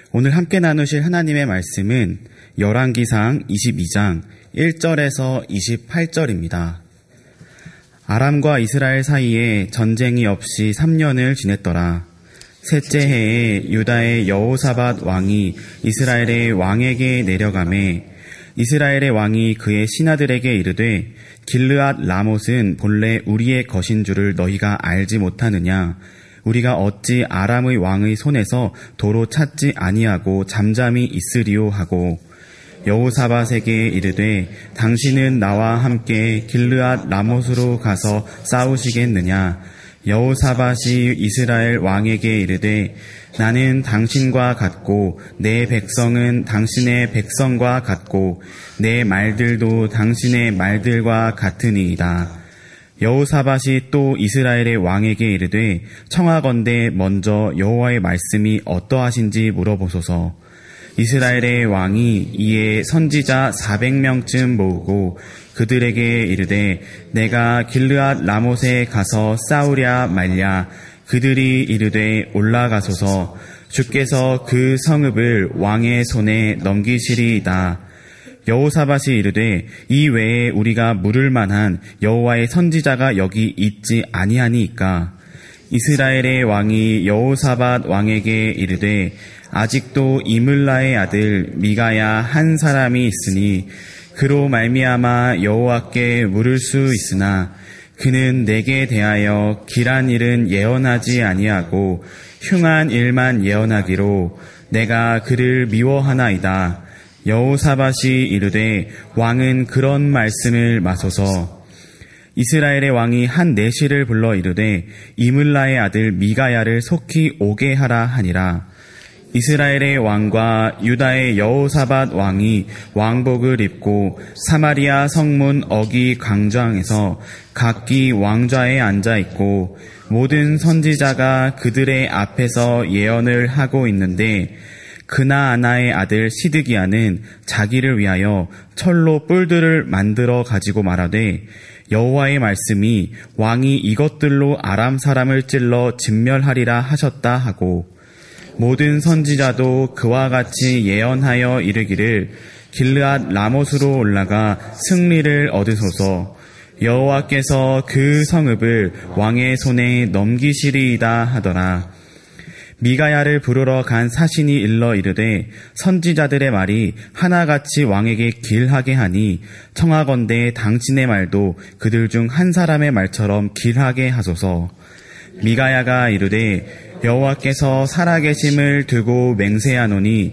오늘 함께 나누실 하나님의 말씀은 열왕기상 22장 1절에서 28절입니다. 아람과 이스라엘 사이에 전쟁이 없이 3년을 지냈더라. 셋째 해에 유다의 여호사밧 왕이 이스라엘의 왕에게 내려가매 이스라엘의 왕이 그의 신하들에게 이르되 길르앗 라못은 본래 우리의 것인 줄을 너희가 알지 못하느냐? 우리가 어찌 아람의 왕의 손에서 도로 찾지 아니하고 잠잠히 있으리오 하고 여호사밧에게 이르되 당신은 나와 함께 길르앗 라못으로 가서 싸우시겠느냐? 여호사밧이 이스라엘 왕에게 이르되 나는 당신과 같고 내 백성은 당신의 백성과 같고 내 말들도 당신의 말들과 같으니이다. 여호사밧이 또 이스라엘의 왕에게 이르되 청하건대 먼저 여호와의 말씀이 어떠하신지 물어보소서. 이스라엘의 왕이 이에 선지자 400명쯤 모으고 그들에게 이르되 내가 길르앗 라못에 가서 싸우랴 말랴. 그들이 이르되 올라가소서. 주께서 그 성읍을 왕의 손에 넘기시리이다. 여호사밧이 이르되 이 외에 우리가 물을 만한 여호와의 선지자가 여기 있지 아니하니이까. 이스라엘의 왕이 여호사밧 왕에게 이르되 아직도 이물라의 아들 미가야 한 사람이 있으니 그로 말미암아 여호와께 물을 수 있으나 그는 내게 대하여 길한 일은 예언하지 아니하고 흉한 일만 예언하기로 내가 그를 미워하나이다. 여호사밧이 이르되 왕은 그런 말씀을 마소서. 이스라엘의 왕이 한 내시를 불러 이르되 이물라의 아들 미가야를 속히 오게 하라 하니라. 이스라엘의 왕과 유다의 여호사밧 왕이 왕복을 입고 사마리아 성문 어기 광장에서 각기 왕좌에 앉아 있고 모든 선지자가 그들의 앞에서 예언을 하고 있는데 그나아나의 아들 시드기야는 자기를 위하여 철로 뿔들을 만들어 가지고 말하되 여호와의 말씀이 왕이 이것들로 아람 사람을 찔러 진멸하리라 하셨다 하고 모든 선지자도 그와 같이 예언하여 이르기를 길르앗 라못으로 올라가 승리를 얻으소서. 여호와께서 그 성읍을 왕의 손에 넘기시리이다 하더라. 미가야를 부르러 간 사신이 일러 이르되 선지자들의 말이 하나같이 왕에게 길하게 하니 청하건대 당신의 말도 그들 중 한 사람의 말처럼 길하게 하소서. 미가야가 이르되 여호와께서 살아계심을 두고 맹세하노니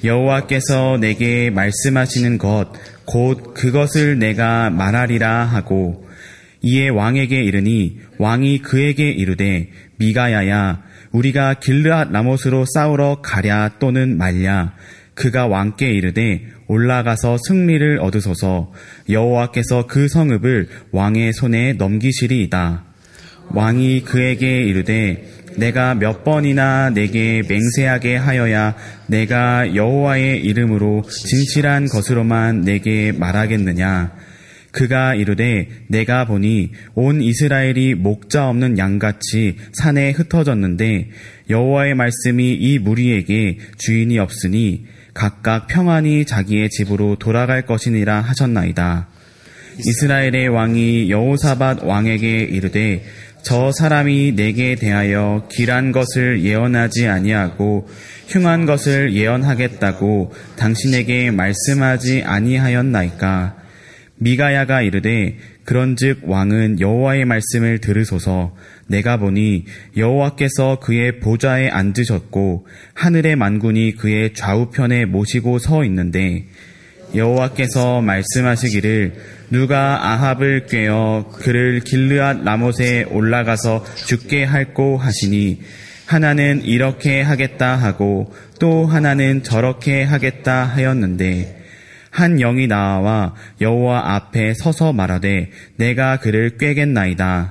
여호와께서 내게 말씀하시는 것 곧 그것을 내가 말하리라 하고 이에 왕에게 이르니 왕이 그에게 이르되 미가야야 우리가 길르앗 라못으로 싸우러 가랴 또는 말랴. 그가 왕께 이르되 올라가서 승리를 얻으소서. 여호와께서 그 성읍을 왕의 손에 넘기시리이다. 왕이 그에게 이르되 내가 몇 번이나 내게 맹세하게 하여야 내가 여호와의 이름으로 진실한 것으로만 내게 말하겠느냐. 그가 이르되 내가 보니 온 이스라엘이 목자 없는 양같이 산에 흩어졌는데 여호와의 말씀이 이 무리에게 주인이 없으니 각각 평안히 자기의 집으로 돌아갈 것이니라 하셨나이다. 이스라엘의 왕이 여호사밧 왕에게 이르되 저 사람이 내게 대하여 길한 것을 예언하지 아니하고 흉한 것을 예언하겠다고 당신에게 말씀하지 아니하였나이까. 미가야가 이르되 그런즉 왕은 여호와의 말씀을 들으소서. 내가 보니 여호와께서 그의 보좌에 앉으셨고 하늘의 만군이 그의 좌우편에 모시고 서 있는데 여호와께서 말씀하시기를 누가 아합을 꾀어 그를 길르앗 라못에 올라가서 죽게 할꼬 하시니 하나는 이렇게 하겠다 하고 또 하나는 저렇게 하겠다 하였는데 한 영이 나와 여호와 앞에 서서 말하되 내가 그를 꾀겠나이다.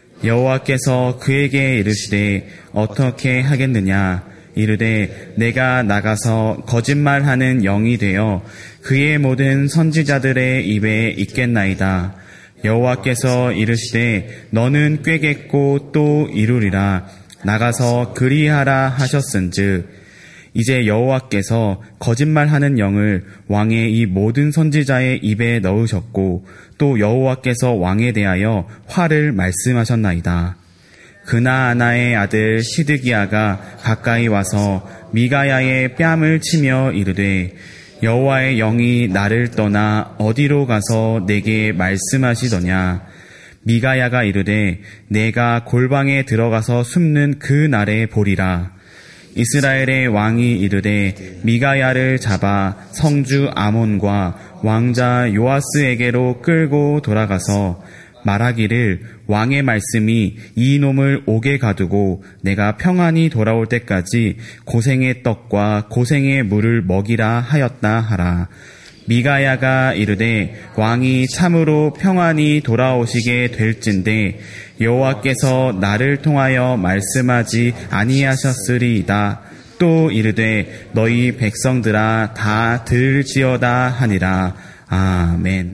여호와께서 그에게 이르시되 어떻게 하겠느냐. 이르되 내가 나가서 거짓말하는 영이 되어 그의 모든 선지자들의 입에 있겠나이다. 여호와께서 이르시되 너는 꾀겠고 또 이루리라. 나가서 그리하라 하셨은즉 이제 여호와께서 거짓말하는 영을 왕의 이 모든 선지자의 입에 넣으셨고 또 여호와께서 왕에 대하여 화를 말씀하셨나이다. 그나아나의 아들 시드기야가 가까이 와서 미가야의 뺨을 치며 이르되 여호와의 영이 나를 떠나 어디로 가서 내게 말씀하시더냐. 미가야가 이르되 내가 골방에 들어가서 숨는 그 날에 보리라. 이스라엘의 왕이 이르되 미가야를 잡아 성주 아몬과 왕자 요아스에게로 끌고 돌아가서 말하기를 왕의 말씀이 이 놈을 옥에 가두고 내가 평안히 돌아올 때까지 고생의 떡과 고생의 물을 먹이라 하였다 하라. 미가야가 이르되 왕이 참으로 평안히 돌아오시게 될진데 여호와께서 나를 통하여 말씀하지 아니하셨으리이다. 또 이르되 너희 백성들아 다 들을지어다 하니라. 아멘.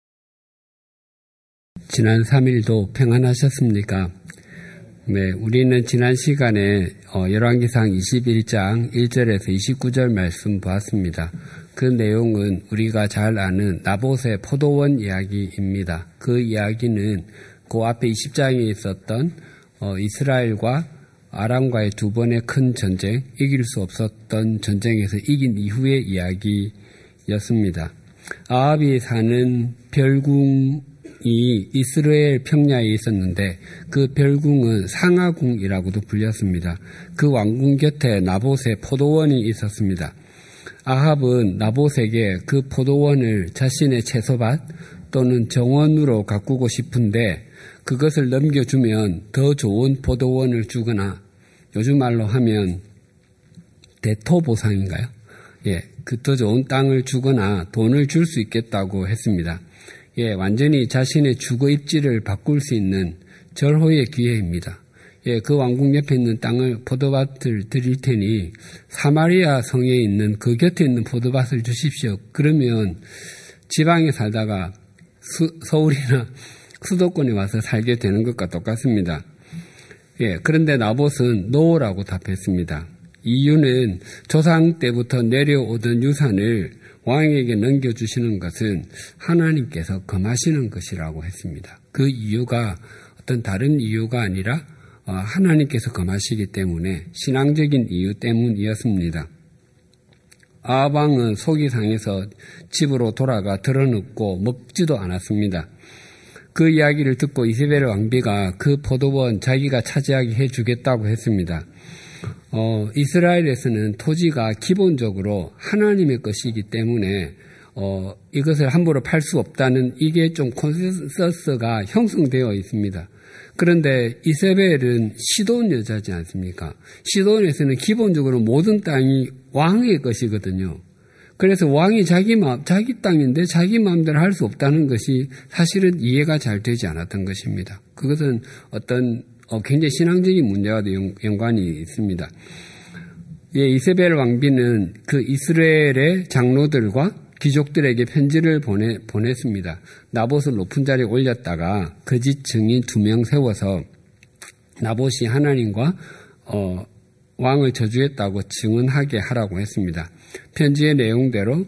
지난 3일도 평안하셨습니까? 네, 우리는 지난 시간에 열왕기상 21장 1절에서 29절 말씀 보았습니다. 그 내용은 우리가 잘 아는 나봇의 포도원 이야기입니다. 그 이야기는 그 앞에 20장에 있었던 이스라엘과 아람과의 두 번의 큰 전쟁, 이길 수 없었던 전쟁에서 이긴 이후의 이야기였습니다. 아합이 사는 별궁이 이스라엘 평야에 있었는데 그 별궁은 상하궁이라고도 불렸습니다. 그 왕궁 곁에 나봇의 포도원이 있었습니다. 아합은 나봇에게 그 포도원을 자신의 채소밭 또는 정원으로 가꾸고 싶은데 그것을 넘겨주면 더 좋은 포도원을 주거나 요즘 말로 하면 대토보상인가요? 예, 그 더 좋은 땅을 주거나 돈을 줄 수 있겠다고 했습니다. 예, 완전히 자신의 주거 입지를 바꿀 수 있는 절호의 기회입니다. 예, 그 왕궁 옆에 있는 땅을 포도밭을 드릴 테니 사마리아 성에 있는 그 곁에 있는 포도밭을 주십시오. 그러면 지방에 살다가 서울이나 수도권에 와서 살게 되는 것과 똑같습니다. 예, 그런데 나봇은 노라고 답했습니다. 이유는 조상 때부터 내려오던 유산을 왕에게 넘겨주시는 것은 하나님께서 금하시는 것이라고 했습니다. 그 이유가 어떤 다른 이유가 아니라 하나님께서 금하시기 때문에 신앙적인 이유 때문이었습니다. 아합 왕은 속이 상해서 집으로 돌아가 드러눕고 먹지도 않았습니다. 그 이야기를 듣고 이세벨 왕비가 그 포도원 자기가 차지하게 해주겠다고 했습니다. 이스라엘에서는 토지가 기본적으로 하나님의 것이기 때문에 이것을 함부로 팔 수 없다는 이게 좀 콘센서스가 형성되어 있습니다. 그런데 이세벨은 시돈 여자지 않습니까? 시돈에서는 기본적으로 모든 땅이 왕의 것이거든요. 그래서 왕이 자기 땅인데 자기 마음대로 할 수 없다는 것이 사실은 이해가 잘 되지 않았던 것입니다. 그것은 어떤 굉장히 신앙적인 문제와도 연관이 있습니다. 예, 이세벨 왕비는 그 이스라엘의 장로들과 귀족들에게 편지를 보냈습니다. 나봇을 높은 자리에 올렸다가 거짓 증인 2명 세워서 나봇이 하나님과 왕을 저주했다고 증언하게 하라고 했습니다. 편지의 내용대로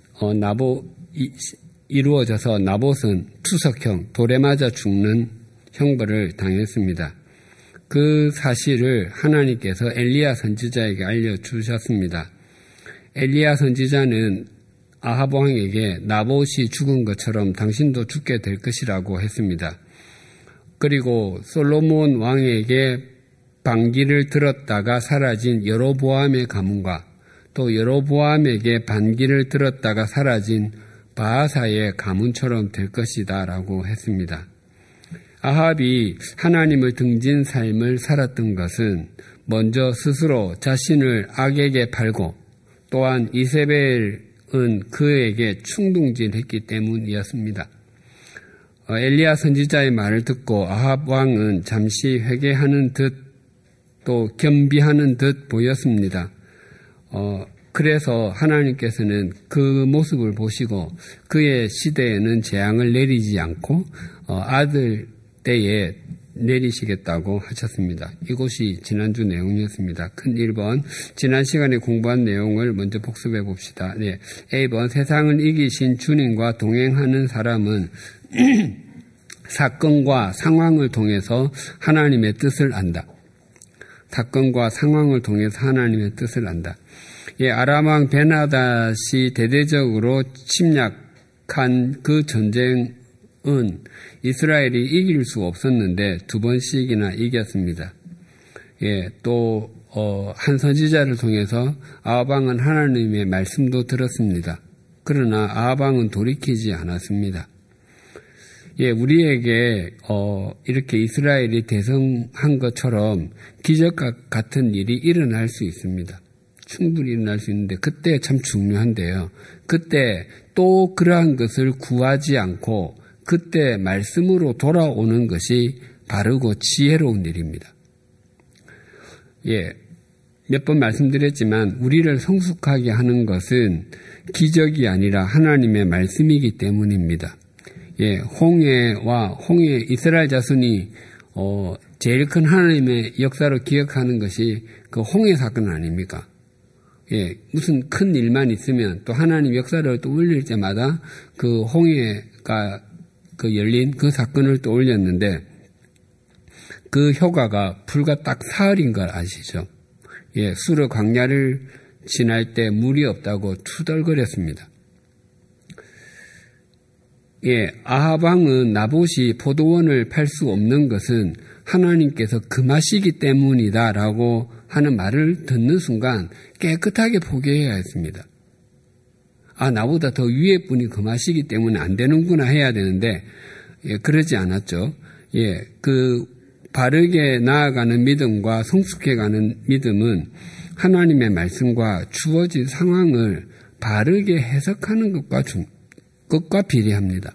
이루어져서 나봇은 투석형, 돌에 맞아 죽는 형벌을 당했습니다. 그 사실을 하나님께서 엘리야 선지자에게 알려주셨습니다. 엘리야 선지자는 아합 왕에게 나봇이 죽은 것처럼 당신도 죽게 될 것이라고 했습니다. 그리고 솔로몬 왕에게 반기를 들었다가 사라진 여로보암의 가문과 또 여로보암에게 반기를 들었다가 사라진 바하사의 가문처럼 될 것이다 라고 했습니다. 아합이 하나님을 등진 삶을 살았던 것은 먼저 스스로 자신을 악에게 팔고 또한 이세벨은 그에게 충동질했기 때문이었습니다. 엘리야 선지자의 말을 듣고 아합 왕은 잠시 회개하는 듯 또 겸비하는 듯 보였습니다. 그래서 하나님께서는 그 모습을 보시고 그의 시대에는 재앙을 내리지 않고 아들 때에 내리시겠다고 하셨습니다. 이것이 지난주 내용이었습니다. 큰 1번, 지난 시간에 공부한 내용을 먼저 복습해 봅시다. 네. A번, 세상을 이기신 주님과 동행하는 사람은 사건과 상황을 통해서 하나님의 뜻을 안다. 사건과 상황을 통해서 하나님의 뜻을 안다. 예, 아람왕 베나닷이 대대적으로 침략한 그 전쟁은 이스라엘이 이길 수 없었는데 2번씩이나 이겼습니다. 예, 또 한 선지자를 통해서 아합왕은 하나님의 말씀도 들었습니다. 그러나 아합왕은 돌이키지 않았습니다. 예, 우리에게 이렇게 이스라엘이 대성한 것처럼 기적 같은 일이 일어날 수 있습니다. 충분히 일어날 수 있는데 그때 참 중요한데요. 그때 또 그러한 것을 구하지 않고 그때 말씀으로 돌아오는 것이 바르고 지혜로운 일입니다. 예, 몇 번 말씀드렸지만 우리를 성숙하게 하는 것은 기적이 아니라 하나님의 말씀이기 때문입니다. 예, 홍해 이스라엘 자손이 제일 큰 하나님의 역사로 기억하는 것이 그 홍해 사건 아닙니까? 예, 무슨 큰 일만 있으면 또 하나님 역사를 또 올릴 때마다 그 홍해가 그 열린 그 사건을 또 올렸는데 그 효과가 불과 딱 사흘인 걸 아시죠? 예, 수르 광야를 지날 때 물이 없다고 투덜거렸습니다. 예, 아합 왕은 나봇이 포도원을 팔 수 없는 것은 하나님께서 금하시기 때문이다라고 하는 말을 듣는 순간 깨끗하게 포기해야 했습니다. 아, 나보다 더 위에 분이 금하시기 때문에 안 되는구나 해야 되는데, 예, 그러지 않았죠. 예, 그 바르게 나아가는 믿음과 성숙해가는 믿음은 하나님의 말씀과 주어진 상황을 바르게 해석하는 것과 비례합니다.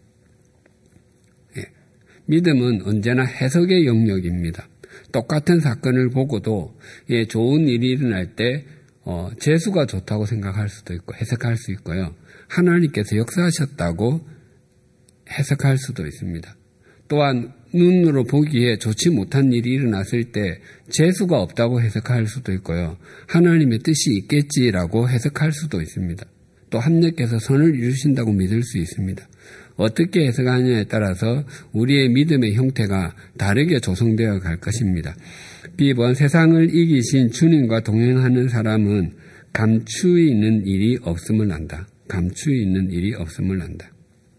예, 믿음은 언제나 해석의 영역입니다. 똑같은 사건을 보고도 예, 좋은 일이 일어날 때 재수가 좋다고 생각할 수도 있고 해석할 수 있고요. 하나님께서 역사하셨다고 해석할 수도 있습니다. 또한 눈으로 보기에 좋지 못한 일이 일어났을 때 재수가 없다고 해석할 수도 있고요. 하나님의 뜻이 있겠지라고 해석할 수도 있습니다. 또 하나님께서 선을 이루신다고 믿을 수 있습니다. 어떻게 해석하느냐에 따라서 우리의 믿음의 형태가 다르게 조성되어 갈 것입니다. B번, 세상을 이기신 주님과 동행하는 사람은 감추어 있는 일이 없음을 안다. 감추어 있는 일이 없음을 안다.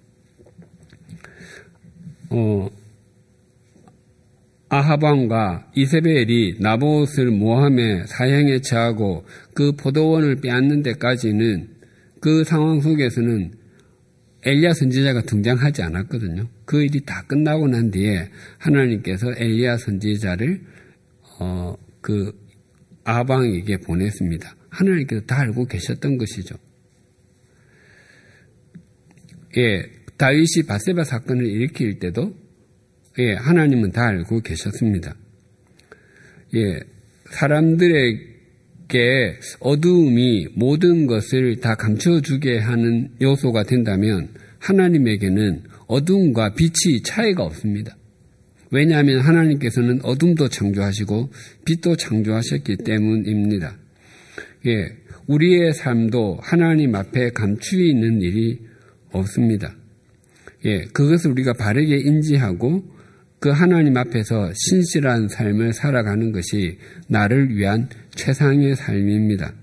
아합 왕과 이세벨이 나봇을 모함에 사형에 처하고 그 포도원을 빼앗는 데까지는 그 상황 속에서는 엘리야 선지자가 등장하지 않았거든요. 그 일이 다 끝나고 난 뒤에 하나님께서 엘리야 선지자를 그 아합 왕에게 보냈습니다. 하나님께서 다 알고 계셨던 것이죠. 예, 다윗이 밧세바 사건을 일으킬 때도 예, 하나님은 다 알고 계셨습니다. 예, 사람들에게 어두움이 모든 것을 다 감춰주게 하는 요소가 된다면 하나님에게는 어두움과 빛이 차이가 없습니다. 왜냐하면 하나님께서는 어둠도 창조하시고 빛도 창조하셨기 때문입니다. 예, 우리의 삶도 하나님 앞에 감추어 있는 일이 없습니다. 예, 그것을 우리가 바르게 인지하고 그 하나님 앞에서 신실한 삶을 살아가는 것이 나를 위한 최상의 삶입니다.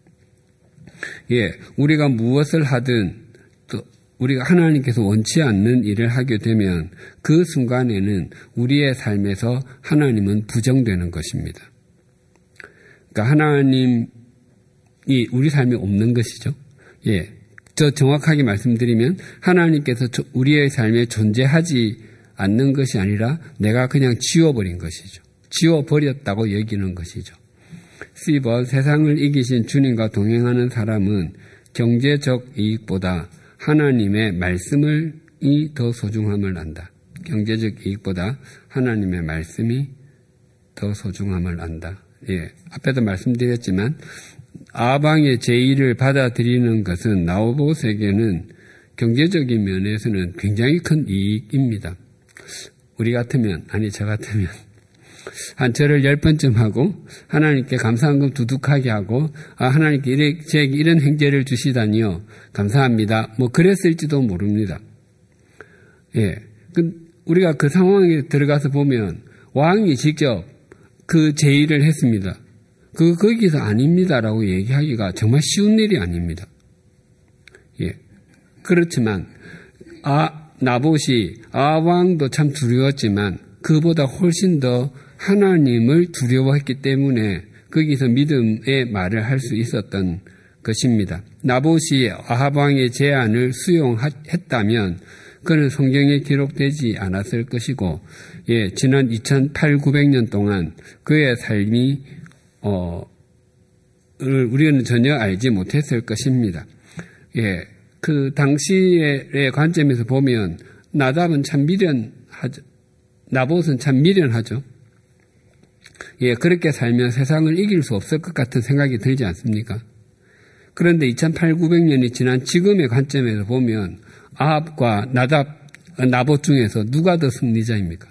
예, 우리가 무엇을 하든 또 우리가 하나님께서 원치 않는 일을 하게 되면 그 순간에는 우리의 삶에서 하나님은 부정되는 것입니다. 그러니까 하나님이 우리 삶에 없는 것이죠. 예, 저 정확하게 말씀드리면 하나님께서 우리의 삶에 존재하지 않는 것이 아니라 내가 그냥 지워버린 것이죠. 지워버렸다고 여기는 것이죠. C번, 세상을 이기신 주님과 동행하는 사람은 경제적 이익보다 하나님의 말씀이 더 소중함을 안다. 경제적 이익보다 하나님의 말씀이 더 소중함을 안다. 예, 앞에도 말씀드렸지만 아합 왕의 제의를 받아들이는 것은 나봇에게는 경제적인 면에서는 굉장히 큰 이익입니다. 우리 같으면, 저 같으면, 한 절을 10번쯤 하고, 하나님께 감사한금 두둑하게 하고, 하나님께 저에게 이런 행제를 주시다니요. 감사합니다. 그랬을지도 모릅니다. 예. 우리가 그 상황에 들어가서 보면, 왕이 직접 그 제의를 했습니다. 거기서 아닙니다라고 얘기하기가 정말 쉬운 일이 아닙니다. 예. 그렇지만, 나봇이 왕도 참 두려웠지만, 그보다 훨씬 더 하나님을 두려워했기 때문에 거기서 믿음의 말을 할 수 있었던 것입니다. 나봇이 아합 왕의 제안을 수용했다면 그는 성경에 기록되지 않았을 것이고, 지난 2800~900년 동안 그의 삶이 우리는 전혀 알지 못했을 것입니다. 그 당시의 관점에서 보면 나봇은 참 미련하죠. 그렇게 살면 세상을 이길 수 없을 것 같은 생각이 들지 않습니까? 그런데 2800~900년이 지난 지금의 관점에서 보면 아합과 나봇 중에서 누가 더 승리자입니까?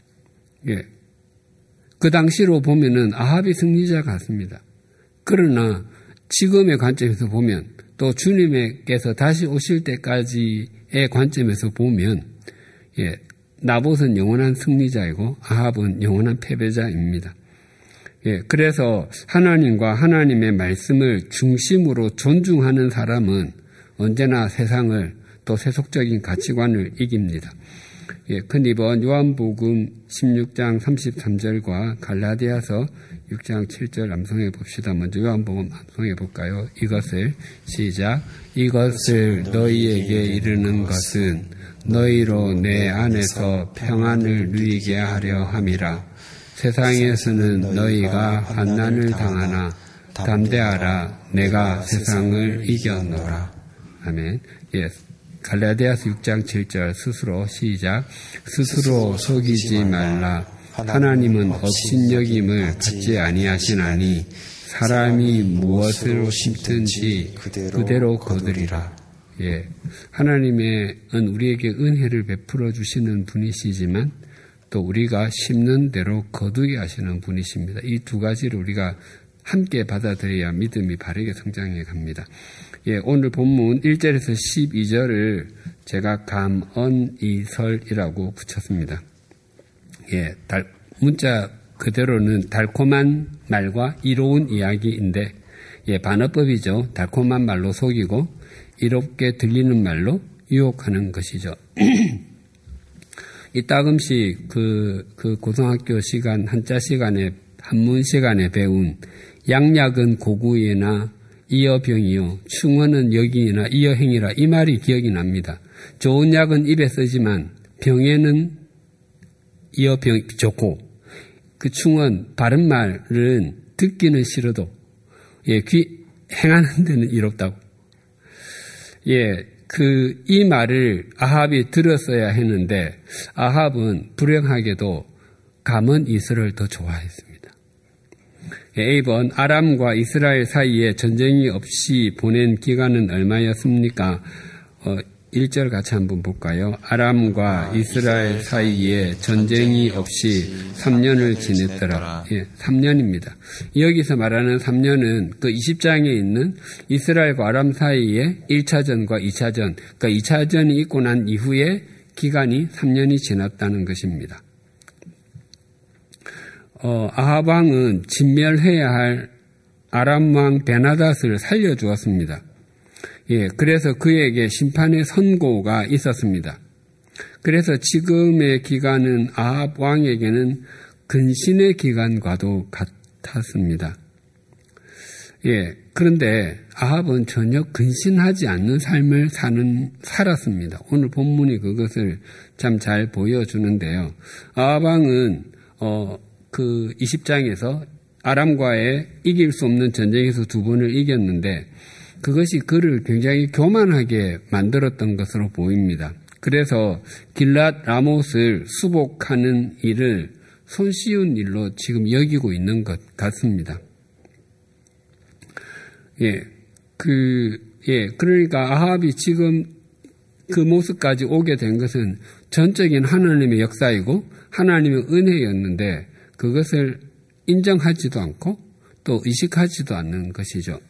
그 당시로 보면은 아합이 승리자 같습니다. 그러나 지금의 관점에서 보면 또 주님께서 다시 오실 때까지의 관점에서 보면 나봇은 영원한 승리자이고 아합은 영원한 패배자입니다. 그래서 하나님과 하나님의 말씀을 중심으로 존중하는 사람은 언제나 세상을 또 세속적인 가치관을 이깁니다. 근데 이번 요한복음 16장 33절과 갈라디아서 6장 7절 암송해 봅시다. 먼저 요한복음 암송해 볼까요? 이것을 시작. 이것을 너희에게 이르는 것은 너희로 내 안에서 평안을 누리게 하려 함이라. 세상에서는 너희가 환난을 당하나 담대하라. 내가 세상을 이겼노라. 아멘. 갈라디아서 6장 7절 스스로 시작. 스스로 속이지 말라. 하나님은 업신여김을 받지 아니하시나니 사람이 무엇을 심든지 그대로 거두리라. 하나님은 우리에게 은혜를 베풀어 주시는 분이시지만 또 우리가 심는 대로 거두게 하시는 분이십니다. 이 두 가지를 우리가 함께 받아들여야 믿음이 바르게 성장해 갑니다. 오늘 본문 1절에서 12절을 제가 감언이설이라고 붙였습니다. 문자 그대로는 달콤한 말과 이로운 이야기인데, 반어법이죠. 달콤한 말로 속이고 이롭게 들리는 말로 유혹하는 것이죠. 이따금씩 그 고등학교 시간, 한자 시간에, 한문 시간에 배운 양약은 고구이나 이어병이요. 충언은 여기이나 이어행이라 이 말이 기억이 납니다. 좋은 약은 입에 쓰지만 병에는 이어병 좋고 그 충언 바른 말은 듣기는 싫어도 행하는 데는 이롭다고. 이 말을 아합이 들었어야 했는데 아합은 불행하게도 감언 이설을 더 좋아했습니다. 이번 아람과 이스라엘 사이에 전쟁이 없이 보낸 기간은 얼마였습니까? 1절 같이 한번 볼까요? 아람과 이스라엘 사이에 전쟁이 없이 3년을 지냈더라. 3년입니다. 여기서 말하는 3년은 그 20장에 있는 이스라엘과 아람 사이에 1차전과 2차전, 그러니까 2차전이 있고 난 이후에 기간이 3년이 지났다는 것입니다. 아합 왕은 진멸해야 할 아람 왕 베나닷을 살려주었습니다. 그래서 그에게 심판의 선고가 있었습니다. 그래서 지금의 기간은 아합 왕에게는 근신의 기간과도 같았습니다. 그런데 아합은 전혀 근신하지 않는 삶을 살았습니다. 오늘 본문이 그것을 참 잘 보여주는데요. 아합 왕은 그 20장에서 아람과의 이길 수 없는 전쟁에서 2번을 이겼는데 그것이 그를 굉장히 교만하게 만들었던 것으로 보입니다. 그래서 길랏 라못을 수복하는 일을 손쉬운 일로 지금 여기고 있는 것 같습니다. 그러니까 아합이 지금 그 모습까지 오게 된 것은 전적인 하나님의 역사이고 하나님의 은혜였는데 그것을 인정하지도 않고 또 의식하지도 않는 것이죠.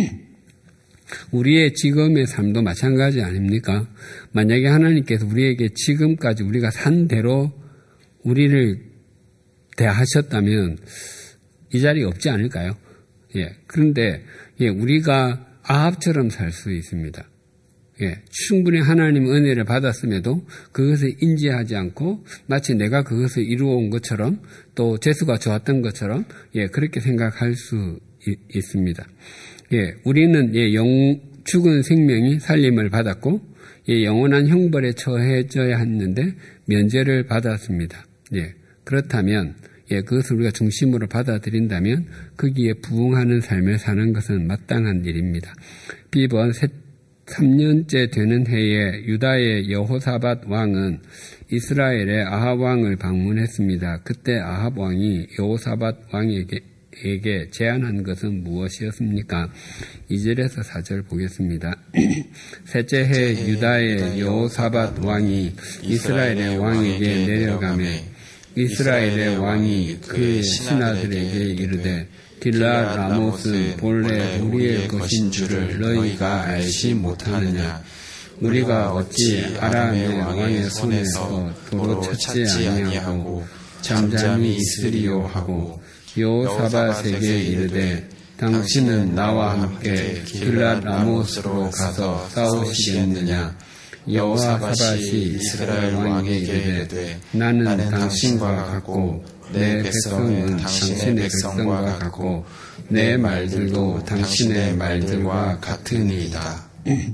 우리의 지금의 삶도 마찬가지 아닙니까? 만약에 하나님께서 우리에게 지금까지 우리가 산 대로 우리를 대하셨다면 이 자리에 없지 않을까요? 그런데 우리가 아합처럼 살 수 있습니다. 충분히 하나님 은혜를 받았음에도 그것을 인지하지 않고 마치 내가 그것을 이루어온 것처럼 또 재수가 좋았던 것처럼 그렇게 생각할 수 있습니다. 우리는 죽은 생명이 살림을 받았고 영원한 형벌에 처해져야 했는데 면제를 받았습니다. 그렇다면 그것을 우리가 중심으로 받아들인다면 거기에 부응하는 삶을 사는 것은 마땅한 일입니다. 비번 3년째 되는 해에 유다의 여호사밧 왕은 이스라엘의 아합 왕을 방문했습니다. 그때 아합 왕이 여호사밧 왕에게 제안한 것은 무엇이었습니까? 2절에서 4절 보겠습니다. 셋째 해 유다의 여호사밧 왕이 이스라엘의 왕에게 내려가매 이스라엘의 왕이 그의 신하들에게 이르되 길라 라못은 본래 우리의 것인 줄을 너희가 알지 못하느냐? 우리가 어찌 아람의 왕의 손에서 도로 찾지 아니하고 잠잠히 있으리요 하고 여호사밧에게 이르되 당신은 나와 함께 길라 라못으로 가서 싸우시겠느냐? 여호사밧이 이스라엘 왕에게 이르되 나는 당신과 같고 내 백성은 당신의 백성과 같고 내 말들도 당신의 말들과 같으니이다.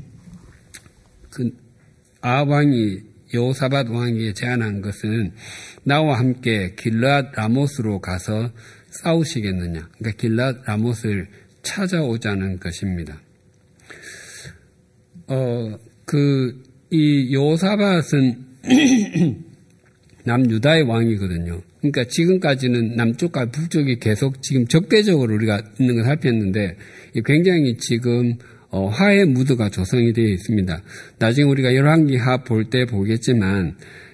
아합 왕이 여호사밧 왕에게 제안한 것은 나와 함께 길랏 라못으로 가서 싸우시겠느냐. 그러니까 길랏 라못을 찾아오자는 것입니다. 이 여호사밧은 남유다의 왕이거든요. 그러니까 지금까지는 남쪽과 북쪽이 계속 지금 적대적으로 우리가 있는 걸 살폈는데 굉장히 지금 화해 무드가 조성이 되어 있습니다. 나중에 우리가 열왕기하 볼 때 보겠지만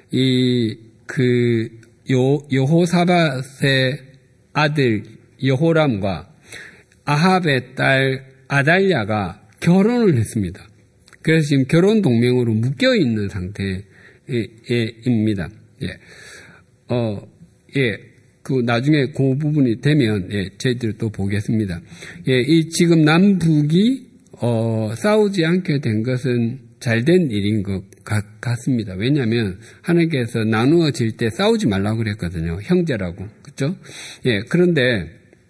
여호사밧의 아들 여호람과 아합의 딸 아달랴가 결혼을 했습니다. 그래서 지금 결혼 동맹으로 묶여 있는 상태입니다. 나중에 그 부분이 되면 저희들 또 보겠습니다. 이 지금 남북이 싸우지 않게 된 것은 잘된 일인 것 같습니다. 왜냐하면 하나님께서 나누어질 때 싸우지 말라고 그랬거든요. 형제라고, 그렇죠? 그런데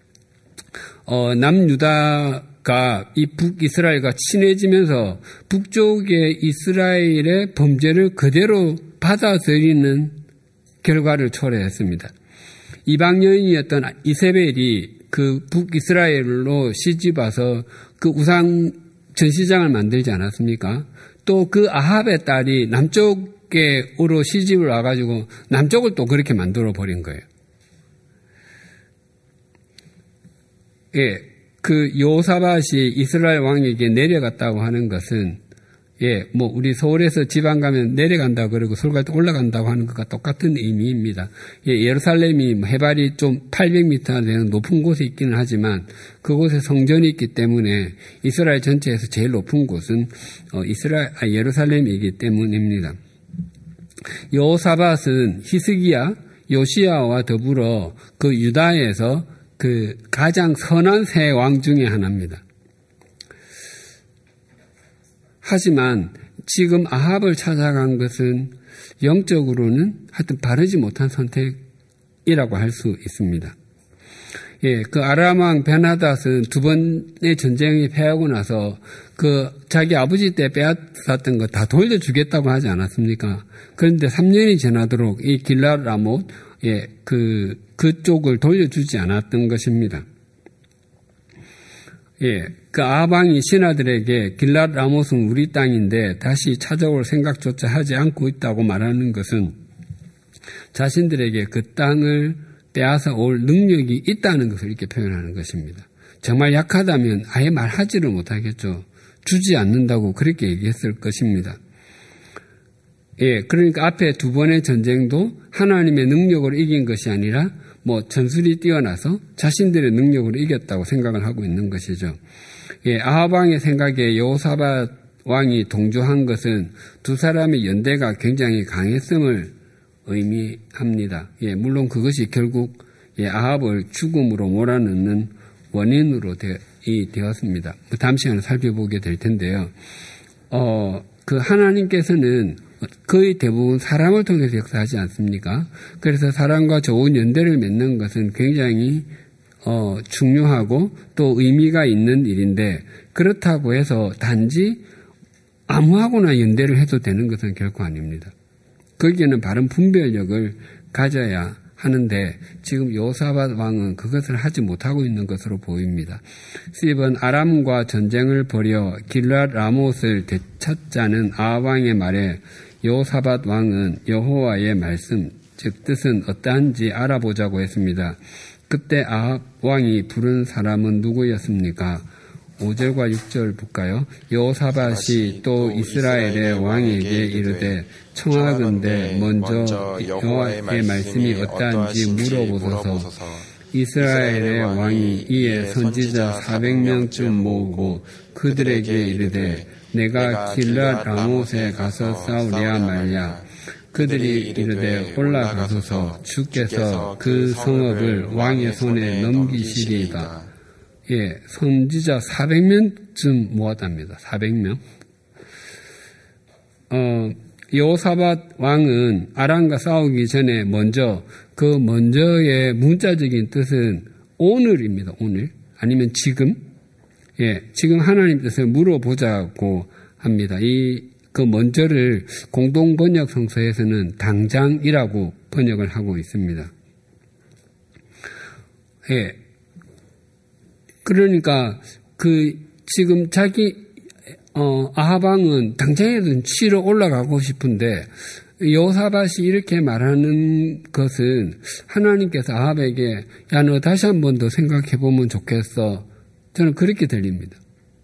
남유다가 이 북이스라엘과 친해지면서 북쪽의 이스라엘의 범죄를 그대로 받아들이는 결과를 초래했습니다. 이방 여인이었던 이세벨이 그 북이스라엘로 시집와서 그 우상 전시장을 만들지 않았습니까? 또 그 아합의 딸이 남쪽으로 시집을 와가지고 남쪽을 또 그렇게 만들어 버린 거예요. 그 여호사밧이 이스라엘 왕에게 내려갔다고 하는 것은 우리 서울에서 지방 가면 내려간다 그러고 서울 갈 때 올라간다고 하는 것과 똑같은 의미입니다. 예루살렘이 해발이 좀 800m 되는 높은 곳에 있기는 하지만 그곳에 성전이 있기 때문에 이스라엘 전체에서 제일 높은 곳은 예루살렘이기 때문입니다. 여호사밧은 히스기야, 요시야와 더불어 그 유다에서 그 가장 선한 세 왕 중에 하나입니다. 하지만 지금 아합을 찾아간 것은 영적으로는 하여튼 바르지 못한 선택이라고 할 수 있습니다. 그 아람 왕 베나닷은 두 번의 전쟁이 패하고 나서 그 자기 아버지 때 빼앗았던 거 다 돌려주겠다고 하지 않았습니까? 그런데 3년이 지나도록 이 길랏 라못 그쪽을 돌려주지 않았던 것입니다. 그 아합 왕이 신하들에게 길랏 라못은 우리 땅인데 다시 찾아올 생각조차 하지 않고 있다고 말하는 것은 자신들에게 그 땅을 빼앗아 올 능력이 있다는 것을 이렇게 표현하는 것입니다. 정말 약하다면 아예 말하지를 못하겠죠. 주지 않는다고 그렇게 얘기했을 것입니다. 예, 그러니까 앞에 두 번의 전쟁도 하나님의 능력으로 이긴 것이 아니라 뭐 전술이 뛰어나서 자신들의 능력으로 이겼다고 생각을 하고 있는 것이죠. 예, 아합 왕의 생각에 여호사밧 왕이 동조한 것은 두 사람의 연대가 굉장히 강했음을 의미합니다. 예, 물론 그것이 결국 아합을 죽음으로 몰아넣는 원인으로 되었습니다. 다음 시간에 살펴보게 될 텐데요. 그 하나님께서는 거의 대부분 사람을 통해서 역사하지 않습니까? 그래서 사람과 좋은 연대를 맺는 것은 굉장히 중요하고 또 의미가 있는 일인데, 그렇다고 해서 단지 아무하고나 연대를 해도 되는 것은 결코 아닙니다. 거기에는 바른 분별력을 가져야 하는데 지금 여호사밧 왕은 그것을 하지 못하고 있는 것으로 보입니다. 스입은 아람과 전쟁을 벌여 길랏 라못을 되찾자는 아합 왕의 말에 여호사밧 왕은 여호와의 말씀, 즉 뜻은 어떠한지 알아보자고 했습니다. 그때 아합 왕이 부른 사람은 누구였습니까? 5절과 6절 볼까요? 여호사밧이 또 이스라엘의 왕에게 이르되 청하건대 먼저 여호와의 말씀이 어떠한지 물어보소서. 이스라엘의 왕이 이에 선지자 400명쯤 모으고 그들에게 이르되 내가 길랏 라못에 가서 싸우랴 말랴. 그들이 이르되 올라가소서. 주께서 그 성읍을 왕의 손에 넘기시리이다. 예, 선지자 400명쯤 모았답니다. 400명. 여호사밧 왕은 아람과 싸우기 전에 먼저의 문자적인 뜻은 오늘입니다. 오늘. 아니면 지금. 예, 지금 하나님 뜻을 물어보자고 합니다. 그 먼저를 공동 번역 성서에서는 당장이라고 번역을 하고 있습니다. 예. 그러니까 지금 아합 왕은 당장에도 치러 올라가고 싶은데 여호사밧이 이렇게 말하는 것은 하나님께서 아합에게 야, 너 다시 한 번 더 생각해 보면 좋겠어. 저는 그렇게 들립니다.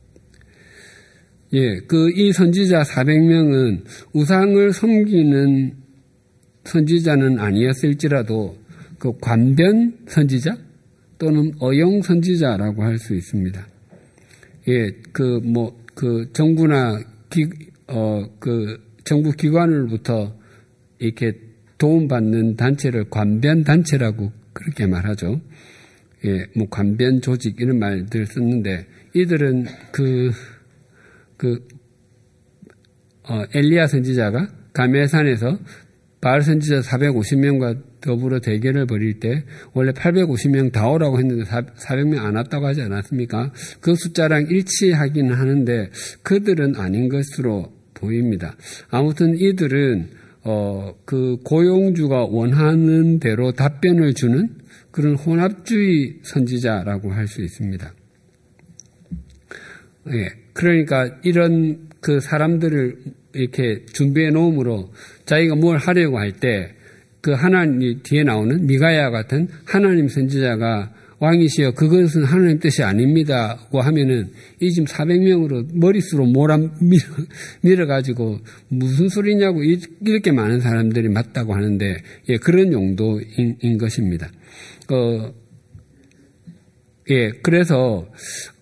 예, 이 선지자 400명은 우상을 섬기는 선지자는 아니었을지라도 그 관변 선지자 또는 어용 선지자라고 할 수 있습니다. 예, 정부나 정부 기관으로부터 이렇게 도움받는 단체를 관변 단체라고 그렇게 말하죠. 예, 관변 조직 이런 말들 썼는데 이들은 엘리야 선지자가 가메산에서 바알 선지자 450명과 더불어 대결을 벌일 때 원래 850명 다 오라고 했는데 400명 안 왔다고 하지 않았습니까? 그 숫자랑 일치하기는 하는데 그들은 아닌 것으로 보입니다. 아무튼 이들은 그 고용주가 원하는 대로 답변을 주는 그런 혼합주의 선지자라고 할 수 있습니다. 예, 그러니까 이런 그 사람들을 이렇게 준비해 놓음으로 자기가 뭘 하려고 할 때 그 하나님 뒤에 나오는 미가야 같은 하나님 선지자가 왕이시여 그것은 하나님 뜻이 아닙니다고 하면은 이 지금 400명으로 머릿수로 밀어가지고 무슨 소리냐고 이렇게 많은 사람들이 맞다고 하는데 예, 그런 용도인 것입니다. 예, 그래서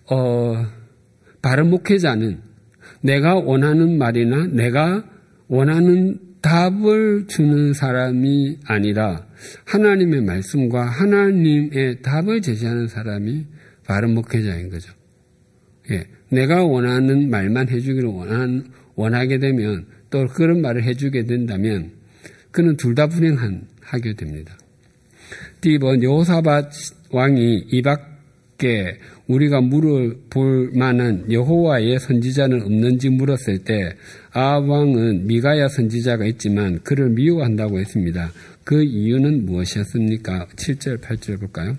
바른 목회자는 내가 원하는 말이나 내가 원하는 답을 주는 사람이 아니라 하나님의 말씀과 하나님의 답을 제시하는 사람이 바른 목회자인 거죠. 예, 내가 원하는 말만 해주기를 원하게 되면 또 그런 말을 해주게 된다면 그는 둘 다 불행하게 됩니다. 뒤번 여호사밧 왕이 이 밖에 우리가 물어볼 만한 여호와의 선지자는 없는지 물었을 때 아합 왕은 미가야 선지자가 있지만 그를 미워한다고 했습니다. 그 이유는 무엇이었습니까? 7절, 8절 볼까요?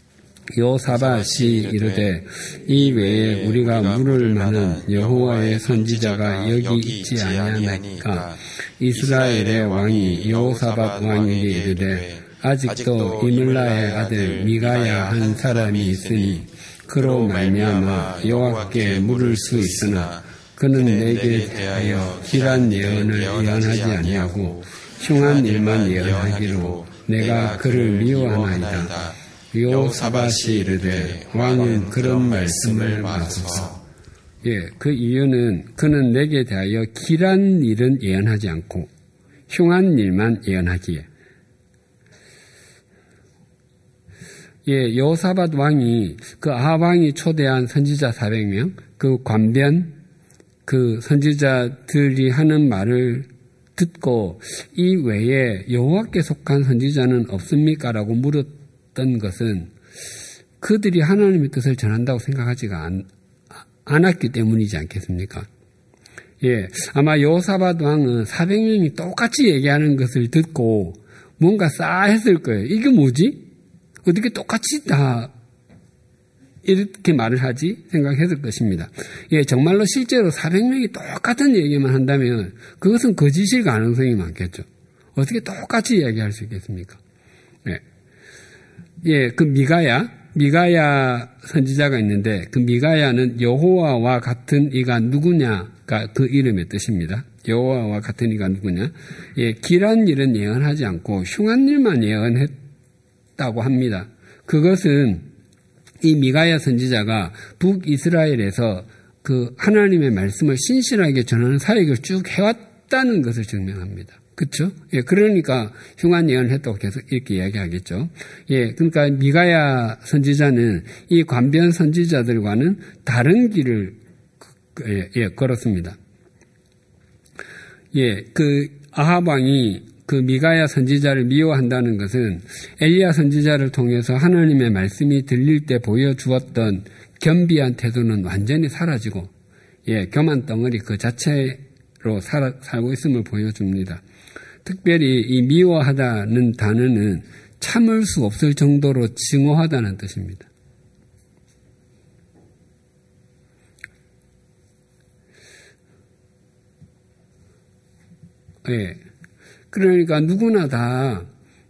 여호사밧이 이르되 이 외에 우리가 물을 만한 여호와의 선지자가 여기 있지 아니하나이까. 이스라엘의 왕이 여호사밧 왕에게 이르되 아직도 이물라의 아들 미가야 한 사람이 있으니 그로 말미암아 여호와께 물을 수 있으나 그는 내게 대하여 길한 예언을 예언하지 아니하고 흉한 일만 예언하기로 내가 그를 미워하나이다. 여호사밧이 이르되 왕은 그런 말씀을 마소서. 그 이유는 그는 내게 대하여 길한 일은 예언하지 않고 흉한 일만 예언하기에. 여호사밧 왕이 그 아합 왕이 초대한 선지자 400명, 그 관변, 그 선지자들이 하는 말을 듣고 이 외에 여호와께 속한 선지자는 없습니까? 라고 물었던 것은 그들이 하나님의 뜻을 전한다고 생각하지가 않았기 때문이지 않겠습니까? 아마 여호사밧 왕은 400명이 똑같이 얘기하는 것을 듣고 뭔가 싸했을 거예요. 이게 뭐지? 어떻게 똑같이 다 이렇게 말을 하지? 생각했을 것입니다. 정말로 실제로 400명이 똑같은 얘기만 한다면 그것은 거짓일 가능성이 많겠죠. 어떻게 똑같이 얘기할 수 있겠습니까? 그 미가야 선지자가 있는데 그 미가야는 여호와와 같은 이가 누구냐가 그 이름의 뜻입니다. 여호와와 같은 이가 누구냐? 길한 일은 예언하지 않고 흉한 일만 예언했다고 합니다. 그것은 이 미가야 선지자가 북이스라엘에서 그 하나님의 말씀을 신실하게 전하는 사역을 쭉 해왔다는 것을 증명합니다. 그렇죠? 그러니까 흉한 예언을 했다고 계속 이렇게 이야기하겠죠. 그러니까 미가야 선지자는 이 관변 선지자들과는 다른 길을 걸었습니다. 그 아합 왕이 그 미가야 선지자를 미워한다는 것은 엘리야 선지자를 통해서 하나님의 말씀이 들릴 때 보여주었던 겸비한 태도는 완전히 사라지고 교만 덩어리 그 자체로 살고 있음을 보여줍니다. 특별히 이 미워하다는 단어는 참을 수 없을 정도로 증오하다는 뜻입니다. 그러니까 누구나 다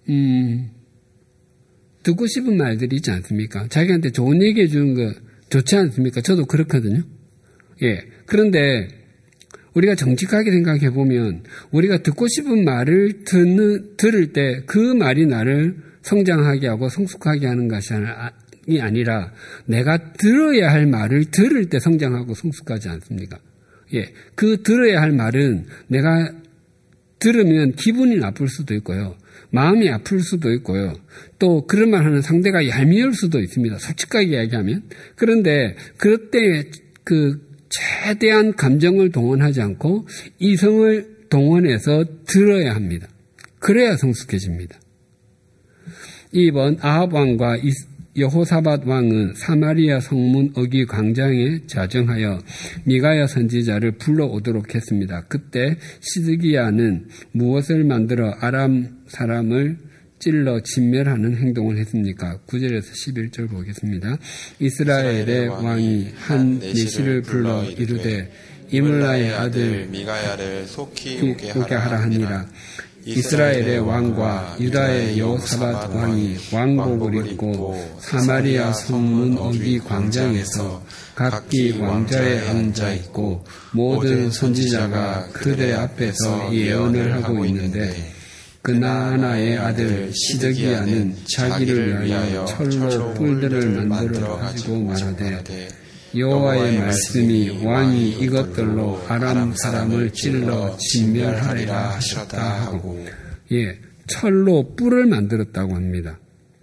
듣고 싶은 말들이 있지 않습니까? 자기한테 좋은 얘기 해주는 거 좋지 않습니까? 저도 그렇거든요. 그런데 우리가 정직하게 생각해 보면 우리가 듣고 싶은 말을 들을 때 그 말이 나를 성장하게 하고 성숙하게 하는 것이 아니라 내가 들어야 할 말을 들을 때 성장하고 성숙하지 않습니까? 그 들어야 할 말은 내가 들으면 기분이 나쁠 수도 있고요. 마음이 아플 수도 있고요. 또 그런 말 하는 상대가 얄미울 수도 있습니다. 솔직하게 이야기하면. 그런데 그때 그 최대한 감정을 동원하지 않고 이성을 동원해서 들어야 합니다. 그래야 성숙해집니다. 이번 아합 왕과 여호사밧 왕은 사마리아 성문 어귀 광장에 자정하여 미가야 선지자를 불러오도록 했습니다. 그때 시드기야는 무엇을 만들어 아람 사람을 찔러 진멸하는 행동을 했습니까? 9절에서 11절 보겠습니다. 이스라엘의 왕이 한 내시를 불러 이르되 이물라의 아들 미가야를 속히 오게 하라 하니라. 이스라엘의 왕과 유다의 여호사밧 왕이 왕복을 입고 사마리아 성문 어귀 광장에서 각기 왕자에 앉아 있고 모든 선지자가 그들 앞에서 예언을 하고 있는데 그나아나의 아들 시드기야는 자기를 위하여 철로 뿔들을 만들어 가지고 말하되 여호와의 말씀이 왕이 이것들로 아람 사람을 찔러 진멸하리라 하셨다 하고 철로 뿔을 만들었다고 합니다.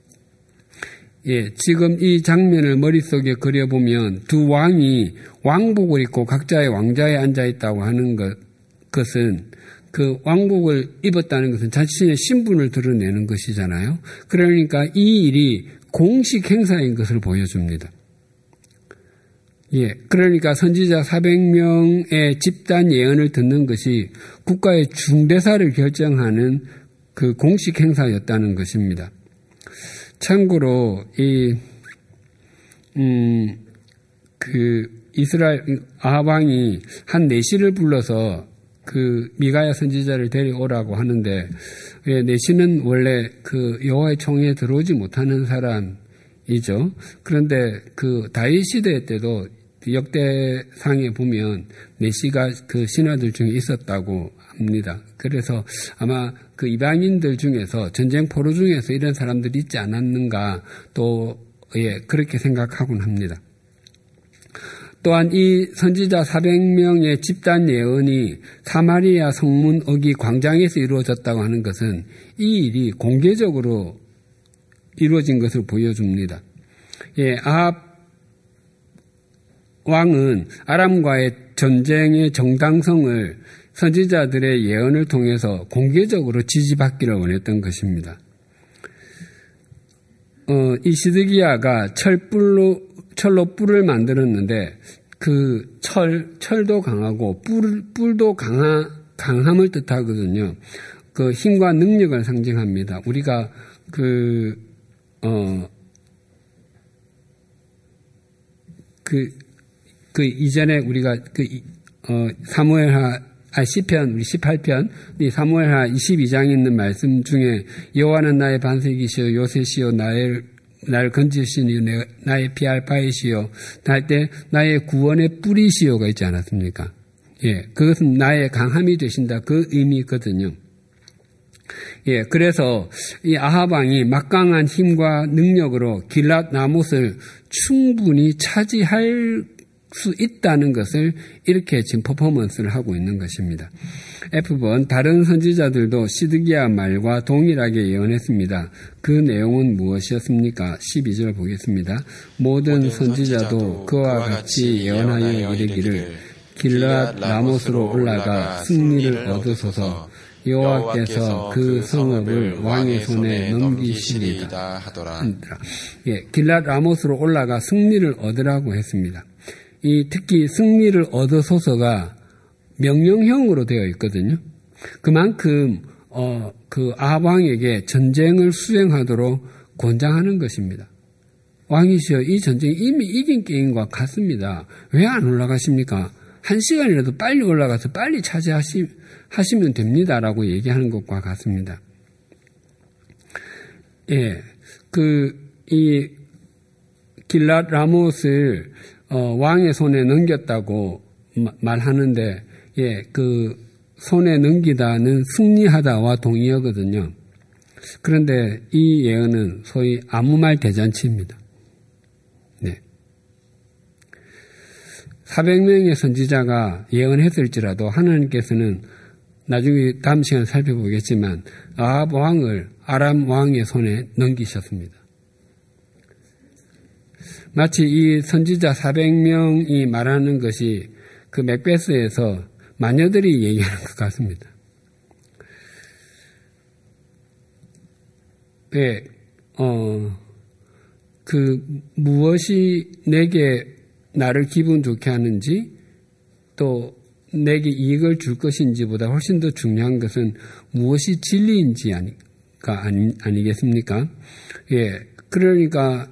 지금 이 장면을 머릿속에 그려보면 두 왕이 왕복을 입고 각자의 왕자에 앉아있다고 하는 것은 그 왕복을 입었다는 것은 자신의 신분을 드러내는 것이잖아요. 그러니까 이 일이 공식 행사인 것을 보여줍니다. 그러니까 선지자 400명의 집단 예언을 듣는 것이 국가의 중대사를 결정하는 그 공식 행사였다는 것입니다. 참고로 이스라엘 아합 왕이 한 내시를 불러서 그 미가야 선지자를 데려오라고 하는데 내시는 원래 그 여호와의 총회에 들어오지 못하는 사람이죠. 그런데 그 다윗 시대 때도 역대상에 보면 메시가 그 신하들 중에 있었다고 합니다. 그래서 아마 그 이방인들 중에서 전쟁 포로 중에서 이런 사람들이 있지 않았는가 또 그렇게 생각하곤 합니다. 또한 이 선지자 400명의 집단 예언이 사마리아 성문 어기 광장에서 이루어졌다고 하는 것은 이 일이 공개적으로 이루어진 것을 보여줍니다. 아합 왕은 아람과의 전쟁의 정당성을 선지자들의 예언을 통해서 공개적으로 지지받기를 원했던 것입니다. 이 시드기야가 철로 뿔을 만들었는데 그 철도 강하고 뿔도 강함을 뜻하거든요. 그 힘과 능력을 상징합니다. 우리가 그 이전에 우리가 시편 우리 18편 사무엘하 22장에 있는 말씀 중에 여호와는 나의 반석이시요 요새시요 나를 건지시니 나의 피할 바이시요 할 때 나의 구원의 뿌리시요가 있지 않았습니까? 그것은 나의 강함이 되신다 그 의미거든요. 그래서 이 아합 왕이 막강한 힘과 능력으로 길랏 라못을 충분히 차지할 수 있다는 것을 이렇게 지금 퍼포먼스를 하고 있는 것입니다. F번 다른 선지자들도 시드기야 말과 동일하게 예언했습니다. 그 내용은 무엇이었습니까? 12절 보겠습니다. 모든 선지자도 그와 같이 예언하여 이르기를 길랏 라못으로 올라가 승리를 얻으소서 여호와께서 그 성읍을 왕의 손에 넘기시리이다 하더라. 길랏 라못으로 올라가 승리를 얻으라고 했습니다. 특히 승리를 얻어소서가 명령형으로 되어 있거든요. 그만큼 그 아합 왕에게 전쟁을 수행하도록 권장하는 것입니다. 왕이시여 이 전쟁이 이미 이긴 게임과 같습니다. 왜 안 올라가십니까? 1시간이라도 빨리 올라가서 빨리 차지하시면 됩니다라고 얘기하는 것과 같습니다. 이 길랏 라못을 왕의 손에 넘겼다고 말하는데, 그 손에 넘기다는 승리하다와 동의어거든요. 그런데 이 예언은 소위 아무 말 대잔치입니다. 400명의 선지자가 예언했을지라도 하나님께서는 나중에 다음 시간에 살펴보겠지만 아합 왕을 아람 왕의 손에 넘기셨습니다. 마치 이 선지자 400명이 말하는 것이 그 맥베스에서 마녀들이 얘기하는 것 같습니다. 무엇이 내게 나를 기분 좋게 하는지 또 내게 이익을 줄 것인지보다 훨씬 더 중요한 것은 무엇이 진리인지가 아니겠습니까? 그러니까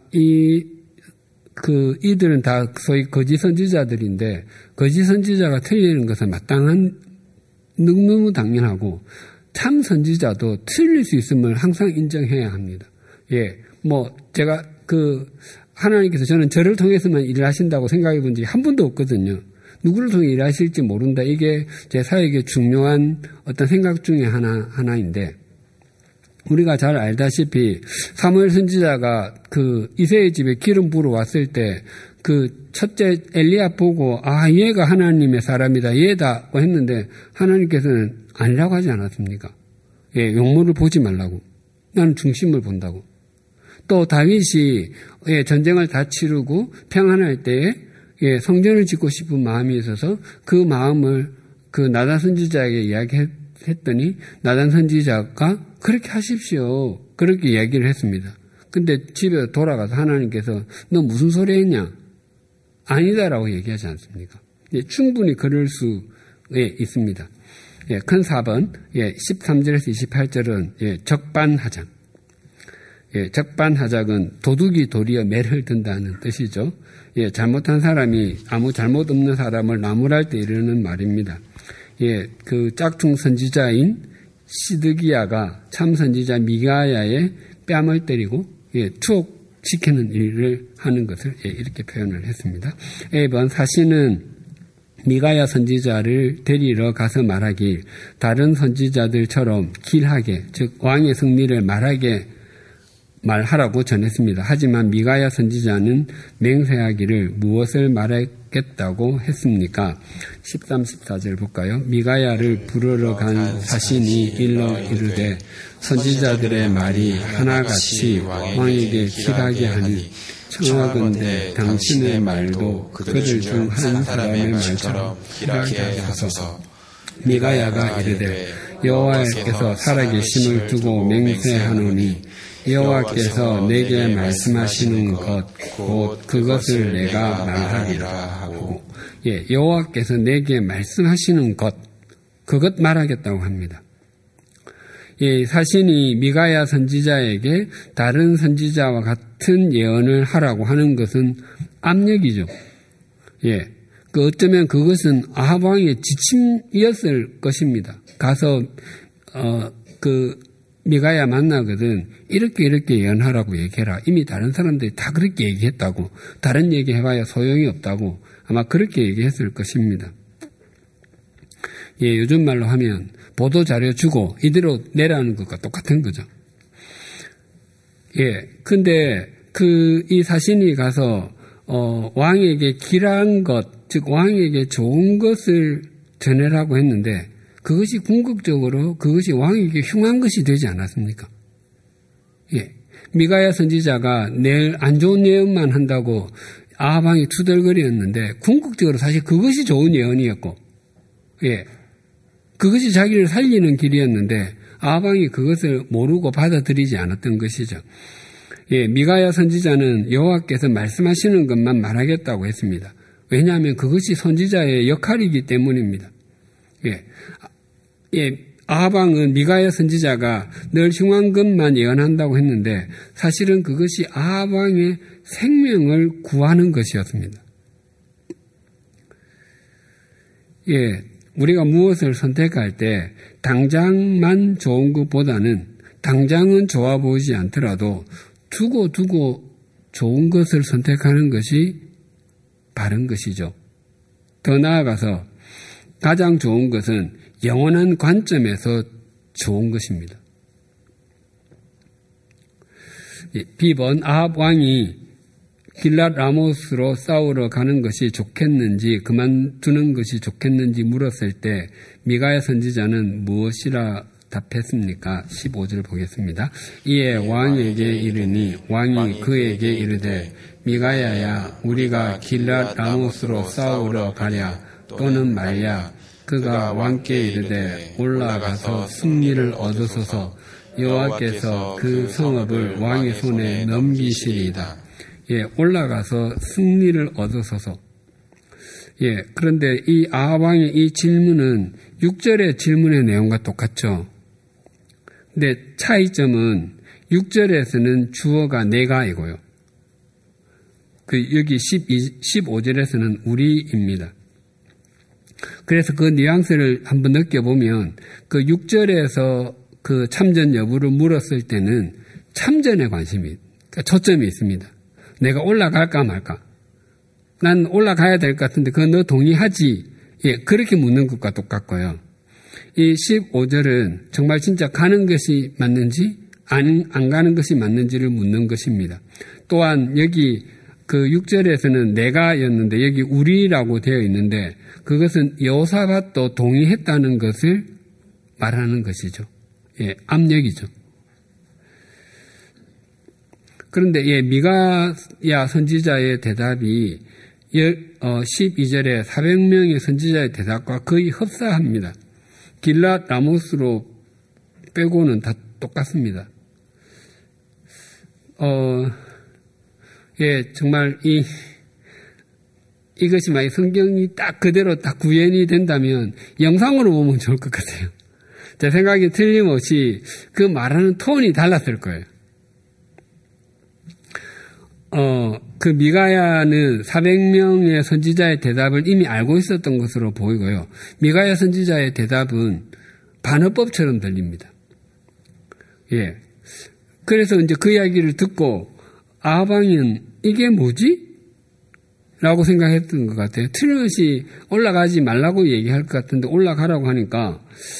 이들은 다 소위 거짓 선지자들인데 거짓 선지자가 틀리는 것은 마땅한 너무 당연하고 참 선지자도 틀릴 수 있음을 항상 인정해야 합니다. 제가 하나님께서 저는 저를 통해서만 일을 하신다고 생각해 본 적이 한 번도 없거든요. 누구를 통해 일하실지 모른다. 이게 제 사역의 중요한 어떤 생각 중에 하나인데 우리가 잘 알다시피 사무엘 선지자가 이새의 집에 기름 부으러 왔을 때 첫째 엘리야 보고 얘가 하나님의 사람이다 얘다 했는데 하나님께서는 아니라고 하지 않았습니까? 용모를 보지 말라고. 나는 중심을 본다고. 또 다윗이 전쟁을 다 치르고 평안할 때에 성전을 짓고 싶은 마음이 있어서 그 마음을 나단 선지자에게 이야기했더니 나단 선지자가 그렇게 하십시오. 그렇게 이야기를 했습니다. 근데 집에 돌아가서 하나님께서 너 무슨 소리 했냐? 아니다라고 얘기하지 않습니까? 충분히 그럴 수 있습니다. 큰 4번 13절에서 28절은 적반하장. 적반하장은 도둑이 도리어 매를 든다는 뜻이죠. 잘못한 사람이 아무 잘못 없는 사람을 나무랄 때 이르는 말입니다. 그 짝퉁 선지자인 시드기야가 참 선지자 미가야의 뺨을 때리고 지키는 일을 하는 것을 이렇게 표현을 했습니다. A번 사신은 미가야 선지자를 데리러 가서 말하길 다른 선지자들처럼 길하게 즉 왕의 승리를 말하라고 전했습니다. 하지만 미가야 선지자는 맹세하기를 무엇을 말하겠다고 했습니까? 13, 14절 볼까요? 미가야를 부르러 간 사신이 일러 이르되 선지자들의 말이 하나같이 왕에게 길하게 하니 청하건대 당신의 말도 그들 중 한 사람의 말처럼 길하게 하소서. 미가야가 이르되 여호와께서 살아계심을 두고 맹세하노니 여호와께서 내게 말씀하시는 것 곧 그것을 내가 말하리라 하고 여호와께서 내게 말씀하시는 것 그것 말하겠다고 합니다. 사신이 미가야 선지자에게 다른 선지자와 같은 예언을 하라고 하는 것은 압력이죠. 어쩌면 그것은 아합 왕의 지침이었을 것입니다. 가서 미가야 만나거든 이렇게 예언하라고 얘기해라. 이미 다른 사람들이 다 그렇게 얘기했다고. 다른 얘기 해봐야 소용이 없다고. 아마 그렇게 얘기했을 것입니다. 요즘 말로 하면 보도자료 주고 이대로 내라는 것과 똑같은 거죠. 근데 이 사신이 가서 왕에게 길한 것, 즉 왕에게 좋은 것을 전해라고 했는데 그것이 궁극적으로 그것이 왕에게 흉한 것이 되지 않았습니까? 미가야 선지자가 내일 안 좋은 예언만 한다고 아합 왕이 투덜거리었는데 궁극적으로 사실 그것이 좋은 예언이었고 그것이 자기를 살리는 길이었는데 아합 왕이 그것을 모르고 받아들이지 않았던 것이죠. 미가야 선지자는 여호와께서 말씀하시는 것만 말하겠다고 했습니다. 왜냐하면 그것이 선지자의 역할이기 때문입니다. 아합 왕은 미가야 선지자가 늘 흉한 것만 예언한다고 했는데 사실은 그것이 아합 왕의 생명을 구하는 것이었습니다. 우리가 무엇을 선택할 때 당장만 좋은 것보다는 당장은 좋아 보이지 않더라도 두고 좋은 것을 선택하는 것이 바른 것이죠. 더 나아가서 가장 좋은 것은 영원한 관점에서 좋은 것입니다. B번 아합 왕이 길랏 라모스로 싸우러 가는 것이 좋겠는지 그만두는 것이 좋겠는지 물었을 때 미가야 선지자는 무엇이라 답했습니까? 15절 보겠습니다. 이에 왕에게 이르니 왕이 그에게 이르되 미가야야 우리가 길랏 라모스로 싸우러 가랴 또는 말랴. 그가 왕께 이르되 올라가서 승리를 얻으소서. 여호와께서 그 성읍을 왕의 손에 넘기시리이다. 올라가서 승리를 얻으소서. 그런데 이 아합 왕의 이 질문은 6절의 질문의 내용과 똑같죠. 근데 차이점은 6절에서는 주어가 내가이고요. 여기 15절에서는 우리입니다. 그래서 그 뉘앙스를 한번 느껴보면 그 6절에서 그 참전 여부를 물었을 때는 참전에 관심이, 그러니까 초점이 있습니다. 내가 올라갈까 말까? 난 올라가야 될 것 같은데 그거 너 동의하지? 그렇게 묻는 것과 똑같고요. 이 15절은 정말 진짜 가는 것이 맞는지 안 가는 것이 맞는지를 묻는 것입니다. 또한 여기 그 6절에서는 내가였는데 여기 우리라고 되어 있는데 그것은 여호사밧도 동의했다는 것을 말하는 것이죠. 압력이죠. 그런데 미가야 선지자의 대답이 12절에 400명의 선지자의 대답과 거의 흡사합니다. 길랏 라모스로 빼고는 다 똑같습니다. 정말 이것이 만약 성경이 딱 그대로 딱 구현이 된다면 영상으로 보면 좋을 것 같아요. 제 생각이 틀림없이 그 말하는 톤이 달랐을 거예요. 그 미가야는 400명의 선지자의 대답을 이미 알고 있었던 것으로 보이고요. 미가야 선지자의 대답은 반어법처럼 들립니다. 그래서 이제 그 이야기를 듣고 아하방은 이게 뭐지? 라고 생각했던 것 같아요. 틀림없이 올라가지 말라고 얘기할 것 같은데 올라가라고 하니까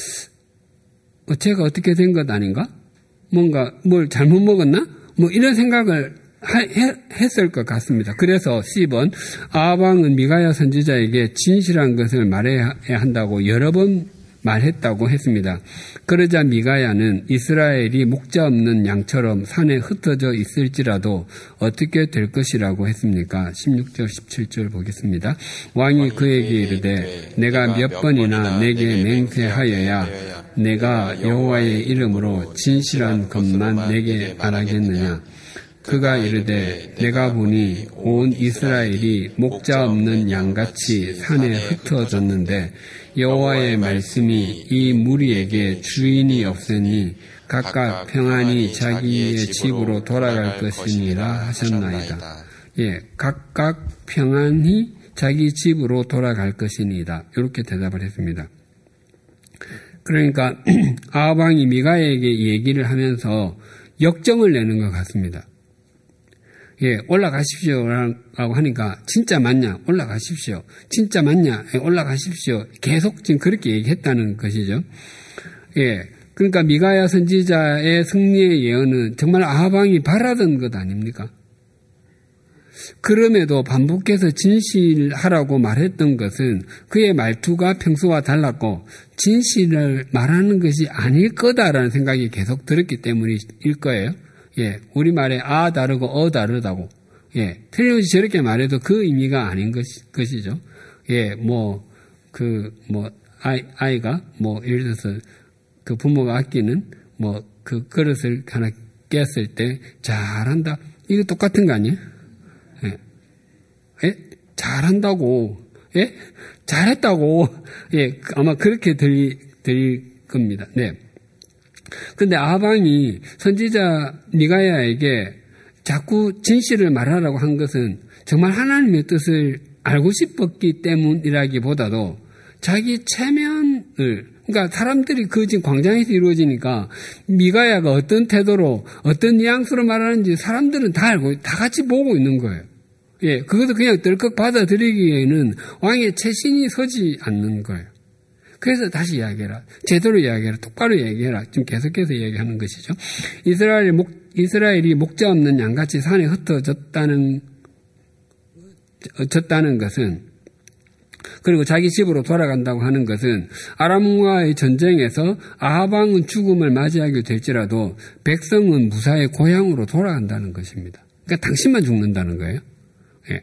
제가 어떻게 된 것 아닌가? 뭔가 뭘 잘못 먹었나? 뭐 이런 생각을 했을 것 같습니다. 그래서 10번 아하방은 미가야 선지자에게 진실한 것을 말해야 한다고 여러 번 말했다고 했습니다. 그러자 미가야는 이스라엘이 목자 없는 양처럼 산에 흩어져 있을지라도 어떻게 될 것이라고 했습니까? 16절 17절 보겠습니다. 왕이 그에게 이르되 내가 몇 번이나 내게 맹세하여야 내가 여호와의 이름으로 진실한 것만 내게 말하겠느냐. 그가 이르되 내가 보니 온 이스라엘이 목자 없는 양같이 산에 흩어졌는데 여호와의 말씀이 이 무리에게 주인이 없으니 각각 평안히 자기의 집으로 돌아갈 것이니라 하셨나이다. 예, 각각 평안히 자기 집으로 돌아갈 것이니이다. 이렇게 대답을 했습니다. 그러니까 아하방이 미가야에게 얘기를 하면서 역정을 내는 것 같습니다. 예, 올라가십시오라고 하니까 진짜 맞냐? 올라가십시오. 진짜 맞냐? 예, 올라가십시오. 계속 지금 그렇게 얘기했다는 것이죠. 예, 그러니까 미가야 선지자의 승리의 예언은 정말 아하방이 바라던 것 아닙니까? 그럼에도 반복해서 진실하라고 말했던 것은 그의 말투가 평소와 달랐고 진실을 말하는 것이 아닐 거다라는 생각이 계속 들었기 때문일 거예요. 예, 우리말에 아 다르고 어 다르다고. 예, 틀림없이 저렇게 말해도 그 의미가 아닌 것이죠. 예, 아이가, 예를 들어서 그 부모가 아끼는 그 그릇을 하나 깼을 때 잘한다. 이거 똑같은 거 아니에요? 예. 예? 잘한다고. 예? 잘했다고. 예, 아마 그렇게 들릴 겁니다. 네. 근데 아하방이 선지자 미가야에게 자꾸 진실을 말하라고 한 것은 정말 하나님의 뜻을 알고 싶었기 때문이라기보다도 자기 체면을, 그러니까 사람들이 그 지금 광장에서 이루어지니까 미가야가 어떤 태도로 어떤 뉘앙스로 말하는지 사람들은 다 알고 다 같이 보고 있는 거예요. 예, 그것도 그냥 덜컥 받아들이기에는 왕의 체신이 서지 않는 거예요. 그래서 다시 이야기해라. 제대로 이야기해라. 똑바로 이야기해라. 지금 계속해서 이야기하는 것이죠. 이스라엘이 목자 없는 양같이 산에 흩어졌다는 것은, 그리고 자기 집으로 돌아간다고 하는 것은 아람과의 전쟁에서 아하방은 죽음을 맞이하게 될지라도 백성은 무사히 고향으로 돌아간다는 것입니다. 그러니까 당신만 죽는다는 거예요. 예.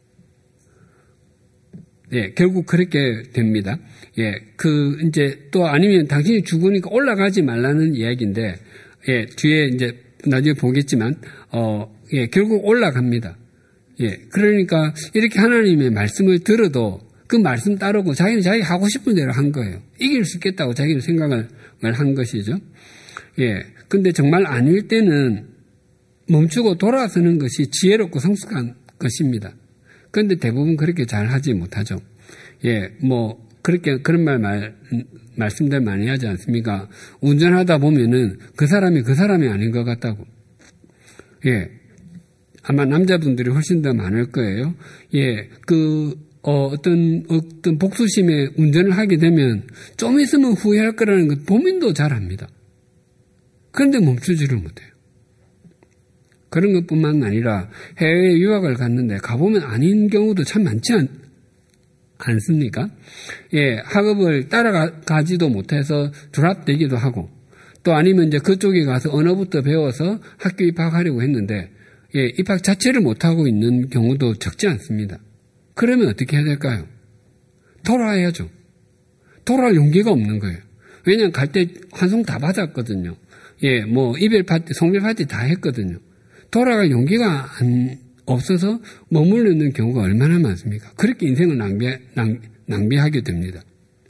예, 결국 그렇게 됩니다. 예, 이제 또 아니면 당신이 죽으니까 올라가지 말라는 이야기인데, 예, 뒤에 이제 나중에 보겠지만, 예, 결국 올라갑니다. 예, 그러니까 이렇게 하나님의 말씀을 들어도 그 말씀 따르고 자기는 자기 하고 싶은 대로 한 거예요. 이길 수 있겠다고 자기는 생각을 한 것이죠. 예, 근데 정말 아닐 때는 멈추고 돌아서는 것이 지혜롭고 성숙한 것입니다. 그런데 대부분 그렇게 잘 하지 못하죠. 예, 그런 말씀들 많이 하지 않습니까? 운전하다 보면은 그 사람이 아닌 것 같다고. 예, 아마 남자분들이 훨씬 더 많을 거예요. 예, 어떤 복수심에 운전을 하게 되면 좀 있으면 후회할 거라는 것 본인도 잘 압니다. 그런데 멈추지를 못해요. 그런 것뿐만 아니라 해외에 유학을 갔는데 가보면 아닌 경우도 참 많지 않습니까? 예, 학업을 따라가지도 못해서 드랍되기도 하고, 또 아니면 이제 그쪽에 가서 언어부터 배워서 학교 입학하려고 했는데, 예, 입학 자체를 못하고 있는 경우도 적지 않습니다. 그러면 어떻게 해야 될까요? 돌아와야죠. 돌아올 용기가 없는 거예요. 왜냐하면 갈 때 환송 다 받았거든요. 예, 이별 파티, 성별 파티 다 했거든요. 돌아갈 용기가 없어서 머물러 있는 경우가 얼마나 많습니까? 그렇게 인생을 낭비하게 됩니다.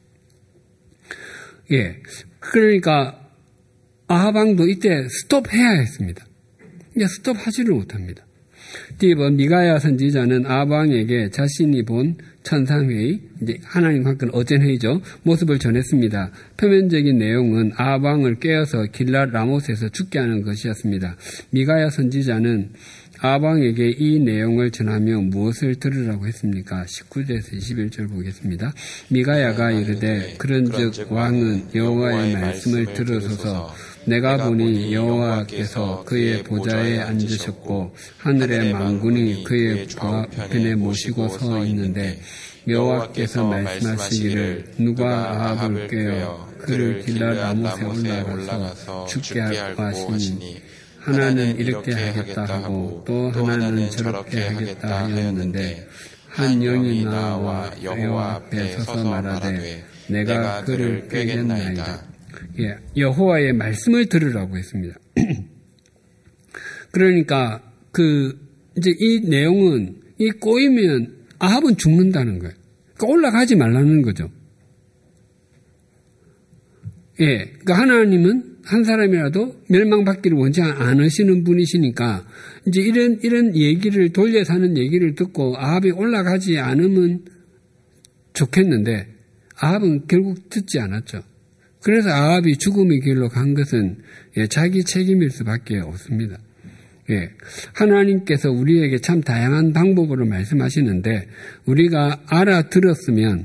예. 그러니까 아하방도 이때 스톱해야 했습니다. 이제 스톱하지를 못합니다. 뒤번 미가야 선지자는 아하방에게 자신이 본 천상회의, 이제 하나님과 함께 어젠회의죠. 모습을 전했습니다. 표면적인 내용은 아하방을 깨어서 길랏 라못에서 죽게 하는 것이었습니다. 미가야 선지자는 아합 왕에게 이 내용을 전하며 무엇을 들으라고 했습니까? 19절에서 21절 보겠습니다. 미가야가 이르되 그런즉 왕은 여호와의 말씀을 들으소서. 내가 보니 여호와께서 그의 보좌에 앉으셨고 하늘의 만군이 그의 보편에 모시고 서 있는데 여호와께서 말씀하시기를 누가 아합을 꾀어 그를 길랏 라못에 올라가서 죽게 할까 하시니 하나는 이렇게 하겠다 하고 또 하나는 저렇게 하겠다 하였는데 한 영이 나와 여호와 앞에 서서 말하되 내가 그를 꾀겠나이다. 예, 여호와의 말씀을 들으라고 했습니다. 그러니까 이제 이 내용은 이 꼬이면 아합은 죽는다는 거예요. 그러니까 올라가지 말라는 거죠. 예, 그러니까 하나님은 한 사람이라도 멸망받기를 원치 않으시는 분이시니까 이제 이런 얘기를 돌려서 하는 얘기를 듣고 아합이 올라가지 않으면 좋겠는데 아합은 결국 듣지 않았죠. 그래서 아합이 죽음의 길로 간 것은 자기 책임일 수밖에 없습니다. 예, 하나님께서 우리에게 참 다양한 방법으로 말씀하시는데 우리가 알아들었으면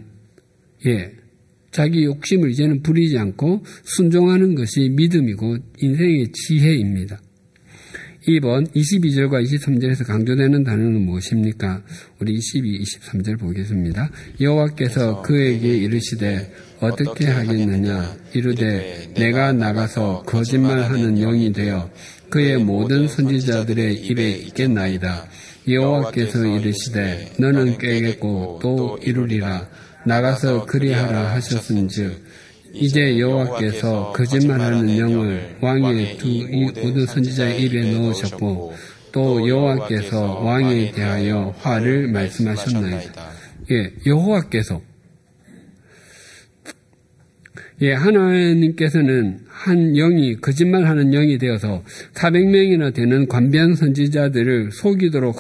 자기 욕심을 이제는 부리지 않고 순종하는 것이 믿음이고 인생의 지혜입니다. 2번 22절과 23절에서 강조되는 단어는 무엇입니까? 우리 22, 23절 보겠습니다. 여호와께서 그에게 이르시되 어떻게 하겠느냐? 이르되 내가 나가서 거짓말하는 영이 되어 그의 모든 선지자들의 입에 있겠나이다. 여호와께서 이르시되 너는 꾀겠고 또 이루리라. 나가서 그리하라 하셨은즉 이제 여호와께서 거짓말하는 영을 왕의 모든 선지자의 입에 넣으셨고 또 여호와께서 왕에 대하여 화를 말씀하셨나이다. 예, 여호와께서 하나님께서는 한 영이 거짓말하는 영이 되어서 400명이나 되는 관변 선지자들을 속이도록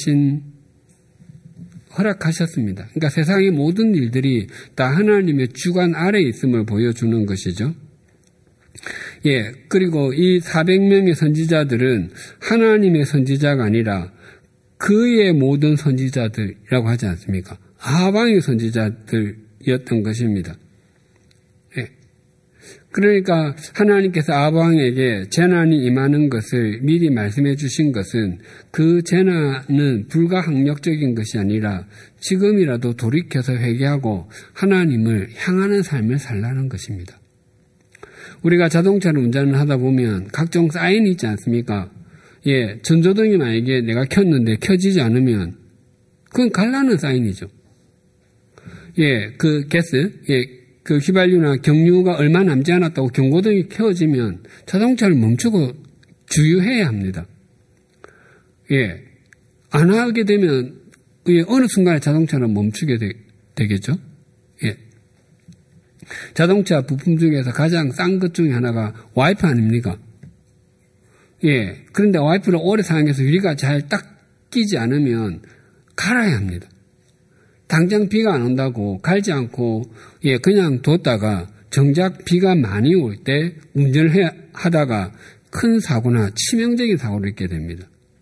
허락하셨습니다. 그러니까 세상의 모든 일들이 다 하나님의 주관 아래에 있음을 보여주는 것이죠. 예, 그리고 이 400명의 선지자들은 하나님의 선지자가 아니라 그의 모든 선지자들이라고 하지 않습니까? 아합 왕의 선지자들이었던 것입니다. 예. 그러니까 하나님께서 아합 왕에게 재난이 임하는 것을 미리 말씀해 주신 것은 그 재난은 불가항력적인 것이 아니라 지금이라도 돌이켜서 회개하고 하나님을 향하는 삶을 살라는 것입니다. 우리가 자동차를 운전을 하다 보면 각종 사인이 있지 않습니까? 예, 전조등이 만약에 내가 켰는데 켜지지 않으면 그건 갈라는 사인이죠. 예, 그 그 휘발유나 경유가 얼마 남지 않았다고 경고등이 켜지면 자동차를 멈추고 주유해야 합니다. 예, 안 하게 되면 어느 순간에 자동차는 멈추게 되겠죠. 예, 자동차 부품 중에서 가장 싼 것 중에 하나가 와이프 아닙니까? 예, 그런데 와이프를 오래 사용해서 유리가 잘 딱 끼지 않으면 갈아야 합니다. 당장 비가 안 온다고 갈지 않고 그냥 뒀다가 정작 비가 많이 올 때 운전을 하다가 큰 사고나 치명적인 사고를 입게 됩니다.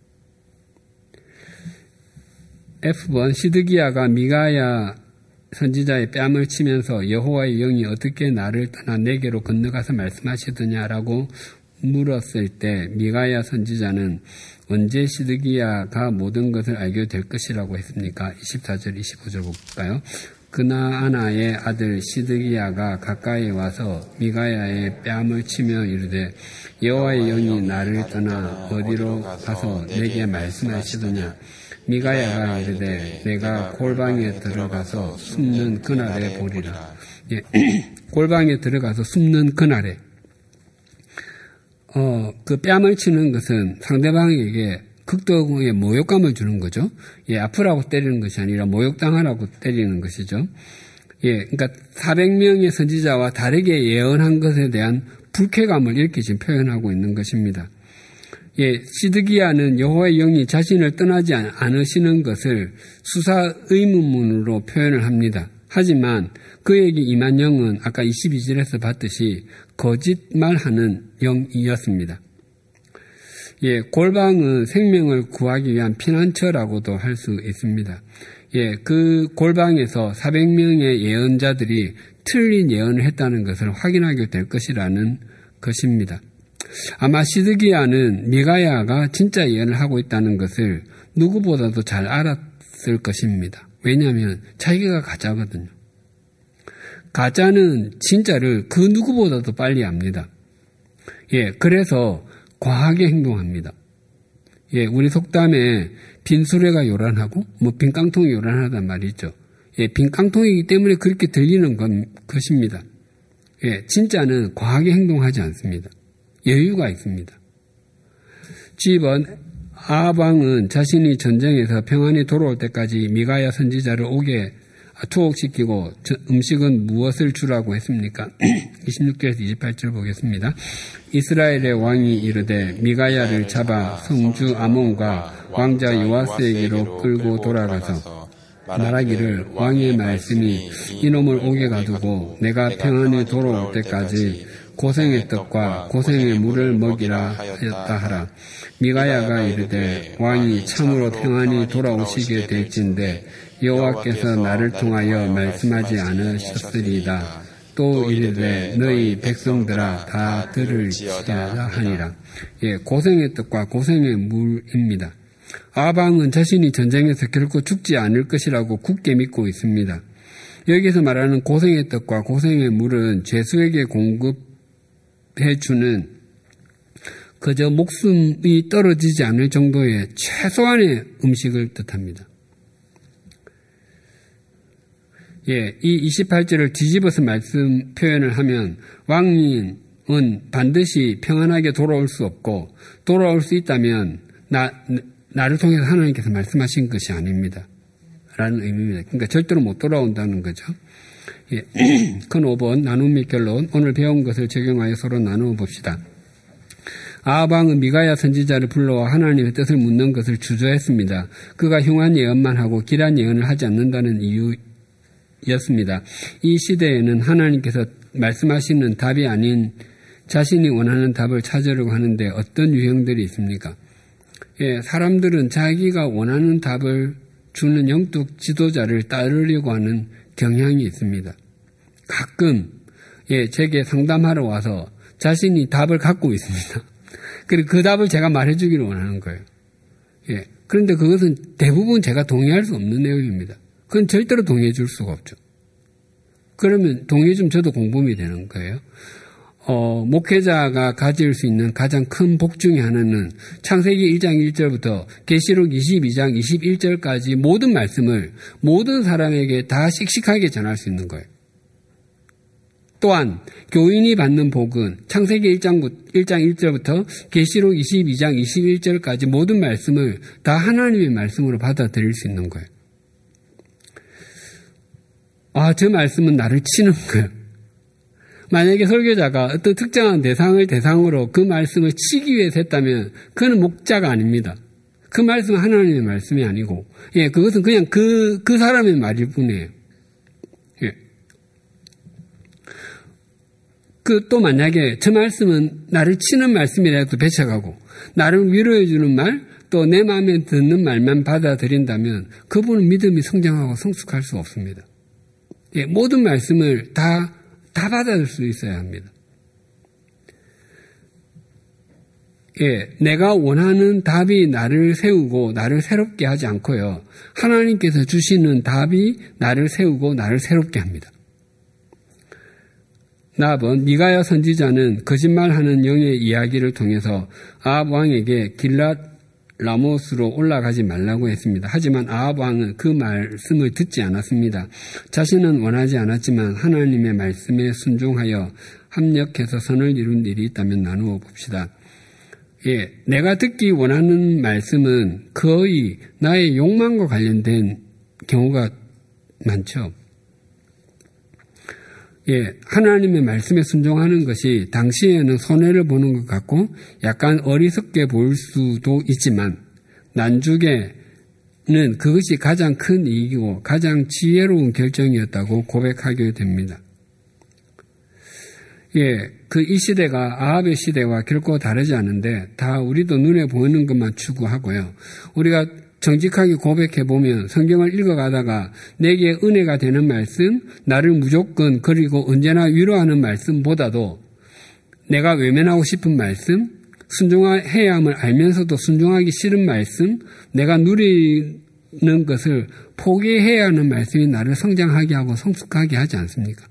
F번 시드기야가 미가야 선지자의 뺨을 치면서 여호와의 영이 어떻게 나를 떠나 내게로 건너가서 말씀하시더냐라고 물었을 때 미가야 선지자는 언제 시드기야가 모든 것을 알게 될 것이라고 했습니까? 24절, 25절 볼까요? 그나아나의 아들 시드기야가 가까이 와서 미가야의 뺨을 치며 이르되 여호와의 영이 나를 떠나 어디로 가서 내게 말씀하시더냐? 미가야가 이르되 내가 골방에 들어가서 숨는 그날에 보리라. 예, 골방에 들어가서 숨는 그날에 그 뺨을 치는 것은 상대방에게 극도의 모욕감을 주는 거죠. 예, 아프라고 때리는 것이 아니라 모욕당하라고 때리는 것이죠. 예, 그러니까 400명의 선지자와 다르게 예언한 것에 대한 불쾌감을 이렇게 지금 표현하고 있는 것입니다. 예, 시드기야는 여호와의 영이 자신을 떠나지 않으시는 것을 수사 의문문으로 표현을 합니다. 하지만 그에게 임한 영은 아까 22절에서 봤듯이 거짓말하는 영이었습니다. 예, 골방은 생명을 구하기 위한 피난처라고도 할 수 있습니다. 예, 그 골방에서 400명의 예언자들이 틀린 예언을 했다는 것을 확인하게 될 것이라는 것입니다. 아마 시드기야는 미가야가 진짜 예언을 하고 있다는 것을 누구보다도 잘 알았을 것입니다. 왜냐하면 자기가 가짜거든요. 가짜는 진짜를 그 누구보다도 빨리 압니다. 예, 그래서 과하게 행동합니다. 예, 우리 속담에 빈 수레가 요란하고 빈 깡통이 요란하단 말이 있죠. 예, 빈 깡통이기 때문에 그렇게 들리는 것입니다. 예, 진짜는 과하게 행동하지 않습니다. 여유가 있습니다. G번 아합왕은 자신이 전쟁에서 평안히 돌아올 때까지 미가야 선지자를 오게 투옥시키고 음식은 무엇을 주라고 했습니까? 26절에서 28절 보겠습니다. 이스라엘의 왕이 이르되 미가야를 잡아 성주 아몬과 왕자 요아스에게로 끌고 돌아가서 말하기를 왕의 말씀이 이놈을 옥에 가두고 내가 평안히 돌아올 때까지 고생의 떡과 고생의 물을 먹이라 하였다 하라. 미가야가 이르되 왕이 참으로 평안히 돌아오시게 될진데 여호와께서 나를 통하여 말씀하지 않으셨으리이다. 또 이르되 너희 백성들아 다 들을지어다 하니라. 예, 고생의 떡과 고생의 물입니다. 아합왕은 자신이 전쟁에서 결코 죽지 않을 것이라고 굳게 믿고 있습니다. 여기서 말하는 고생의 떡과 고생의 물은 죄수에게 공급해주는 그저 목숨이 떨어지지 않을 정도의 최소한의 음식을 뜻합니다. 예, 이 28절을 뒤집어서 말씀 표현을 하면 왕은 반드시 평안하게 돌아올 수 없고 돌아올 수 있다면 나를 통해서 하나님께서 말씀하신 것이 아닙니다. 라는 의미입니다. 그러니까 절대로 못 돌아온다는 거죠. 예. 큰 5번 나눔 및 결론. 오늘 배운 것을 적용하여 서로 나누어 봅시다. 아합왕은 미가야 선지자를 불러와 하나님의 뜻을 묻는 것을 주저했습니다. 그가 흉한 예언만 하고 길한 예언을 하지 않는다는 이유였습니다. 이 시대에는 하나님께서 말씀하시는 답이 아닌 자신이 원하는 답을 찾으려고 하는데 어떤 유형들이 있습니까? 예, 사람들은 자기가 원하는 답을 주는 영적 지도자를 따르려고 하는 경향이 있습니다. 가끔 예, 제게 상담하러 와서 자신이 답을 갖고 있습니다. 그리고 그 답을 제가 말해주기를 원하는 거예요. 예, 그런데 그것은 대부분 제가 동의할 수 없는 내용입니다. 그건 절대로 동의해 줄 수가 없죠. 그러면 동의해 주면 저도 공범이 되는 거예요. 목회자가 가질 수 있는 가장 큰 복 중에 하나는 창세기 1장 1절부터 계시록 22장 21절까지 모든 말씀을 모든 사람에게 다 씩씩하게 전할 수 있는 거예요. 또한 교인이 받는 복은 창세기 1장 1절부터 계시록 22장 21절까지 모든 말씀을 다 하나님의 말씀으로 받아들일 수 있는 거예요. 저 말씀은 나를 치는 거예요. 만약에 설교자가 어떤 특정한 대상을 대상으로 그 말씀을 치기 위해서 했다면 그는 목자가 아닙니다. 그 말씀은 하나님의 말씀이 아니고, 예, 그것은 그냥 그 사람의 말일 뿐이에요. 예. 또 만약에 저 말씀은 나를 치는 말씀이라도 배척하고, 나를 위로해주는 말, 또 내 마음에 듣는 말만 받아들인다면 그분은 믿음이 성장하고 성숙할 수 없습니다. 예, 모든 말씀을 다 받아들일 수 있어야 합니다. 예, 내가 원하는 답이 나를 세우고 나를 새롭게 하지 않고요. 하나님께서 주시는 답이 나를 세우고 나를 새롭게 합니다. 나번 미가야 선지자는 거짓말하는 영의 이야기를 통해서 아합 왕에게 길랏 라모스로 올라가지 말라고 했습니다. 하지만 아합 왕은 그 말씀을 듣지 않았습니다. 자신은 원하지 않았지만 하나님의 말씀에 순종하여 합력해서 선을 이룬 일이 있다면 나누어 봅시다. 예, 내가 듣기 원하는 말씀은 거의 나의 욕망과 관련된 경우가 많죠. 예, 하나님의 말씀에 순종하는 것이 당시에는 손해를 보는 것 같고 약간 어리석게 보일 수도 있지만 나중에는 그것이 가장 큰 이익이고 가장 지혜로운 결정이었다고 고백하게 됩니다. 이 시대가 아합의 시대와 결코 다르지 않은데 다 우리도 눈에 보이는 것만 추구하고요. 우리가 정직하게 고백해보면 성경을 읽어가다가 내게 은혜가 되는 말씀, 나를 무조건 그리고 언제나 위로하는 말씀보다도 내가 외면하고 싶은 말씀, 순종해야 함을 알면서도 순종하기 싫은 말씀, 내가 누리는 것을 포기해야 하는 말씀이 나를 성장하게 하고 성숙하게 하지 않습니까?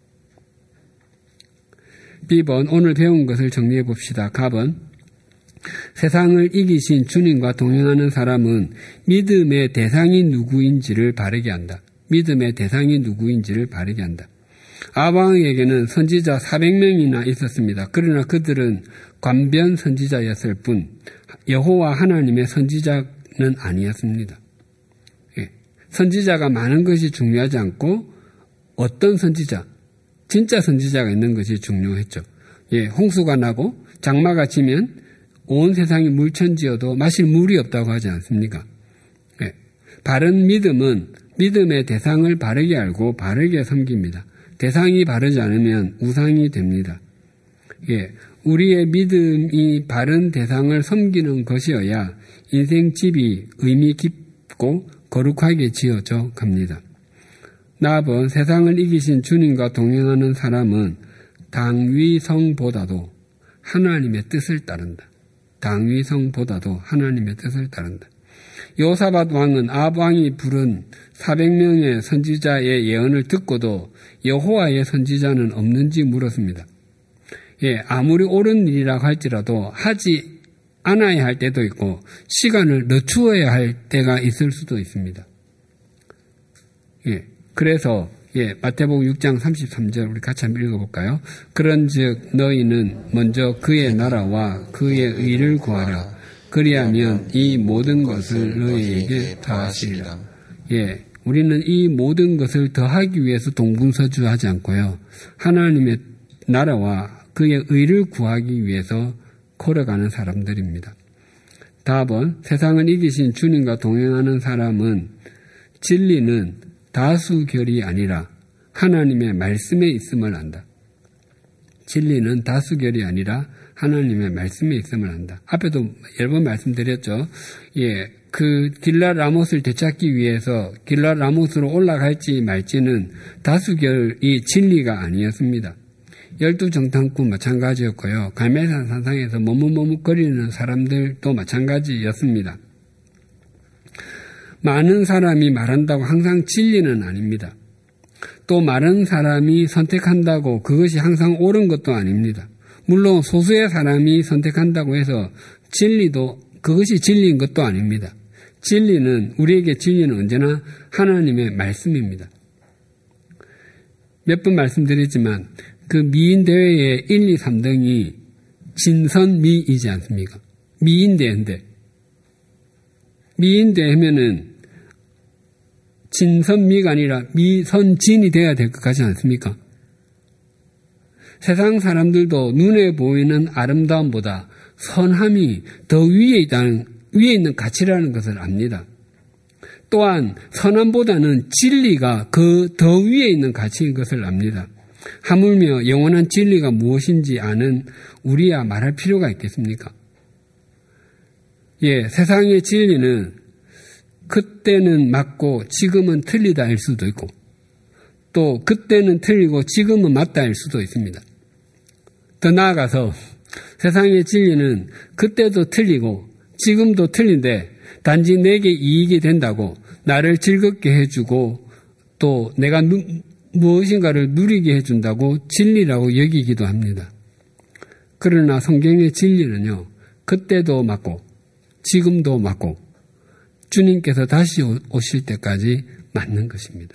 B번, 오늘 배운 것을 정리해 봅시다. 갑은 세상을 이기신 주님과 동행하는 사람은 믿음의 대상이 누구인지를 바르게 한다. 믿음의 대상이 누구인지를 바르게 한다. 아방에게는 선지자 400명이나 있었습니다. 그러나 그들은 관변 선지자였을 뿐 여호와 하나님의 선지자는 아니었습니다. 선지자가 많은 것이 중요하지 않고 어떤 선지자, 진짜 선지자가 있는 것이 중요했죠. 홍수가 나고 장마가 지면 온 세상이 물천지여도 마실 물이 없다고 하지 않습니까? 바른 믿음은 믿음의 대상을 바르게 알고 바르게 섬깁니다. 대상이 바르지 않으면 우상이 됩니다. 우리의 믿음이 바른 대상을 섬기는 것이어야 인생 집이 의미 깊고 거룩하게 지어져 갑니다. 나번 세상을 이기신 주님과 동행하는 사람은 당위성보다도 하나님의 뜻을 따른다. 당위성보다도 하나님의 뜻을 따른다. 요사밧 왕은 아합 왕이 부른 400명의 선지자의 예언을 듣고도 여호와의 선지자는 없는지 물었습니다. 아무리 옳은 일이라고 할지라도 하지 않아야 할 때도 있고 시간을 늦추어야 할 때가 있을 수도 있습니다. 그래서 마태복음 6장 33절 우리 같이 한번 읽어볼까요? 그런즉 너희는 먼저 그의 나라와 그의 의를 구하라. 그리하면 이 모든 것을 너희에게 더하시리라. 우리는 이 모든 것을 더하기 위해서 동분서주하지 않고요. 하나님의 나라와 그의 의를 구하기 위해서 걸어가는 사람들입니다. 답은 세상을 이기신 주님과 동행하는 사람은 진리는 다수결이 아니라 하나님의 말씀에 있음을 안다. 진리는 다수결이 아니라 하나님의 말씀에 있음을 안다. 앞에도 여러 번 말씀드렸죠. 그 길랏 라못을 되찾기 위해서 길랏 라못으로 올라갈지 말지는 다수결이 진리가 아니었습니다. 12정탐꾼 마찬가지였고요. 갈멜산 산상에서 머뭇머뭇거리는 사람들도 마찬가지였습니다. 많은 사람이 말한다고 항상 진리는 아닙니다. 또 많은 사람이 선택한다고 그것이 항상 옳은 것도 아닙니다. 물론 소수의 사람이 선택한다고 해서 그것이 진리인 것도 아닙니다. 우리에게 진리는 언제나 하나님의 말씀입니다. 몇 번 말씀드렸지만 그 미인 대회의 1, 2, 3등이 진선미이지 않습니까? 미인 대회인데 미인 대회면은 진선미가 아니라 미선진이 돼야 될 것 같지 않습니까? 세상 사람들도 눈에 보이는 아름다움보다 선함이 더 위에 있는 가치라는 것을 압니다. 또한 선함보다는 진리가 그 더 위에 있는 가치인 것을 압니다. 하물며 영원한 진리가 무엇인지 아는 우리야 말할 필요가 있겠습니까? 세상의 진리는 그때는 맞고 지금은 틀리다일 수도 있고 또 그때는 틀리고 지금은 맞다일 수도 있습니다. 더 나아가서 세상의 진리는 그때도 틀리고 지금도 틀린데 단지 내게 이익이 된다고 나를 즐겁게 해주고 또 내가 무엇인가를 누리게 해준다고 진리라고 여기기도 합니다. 그러나 성경의 진리는요, 그때도 맞고 지금도 맞고 주님께서 다시 오실 때까지 맞는 것입니다.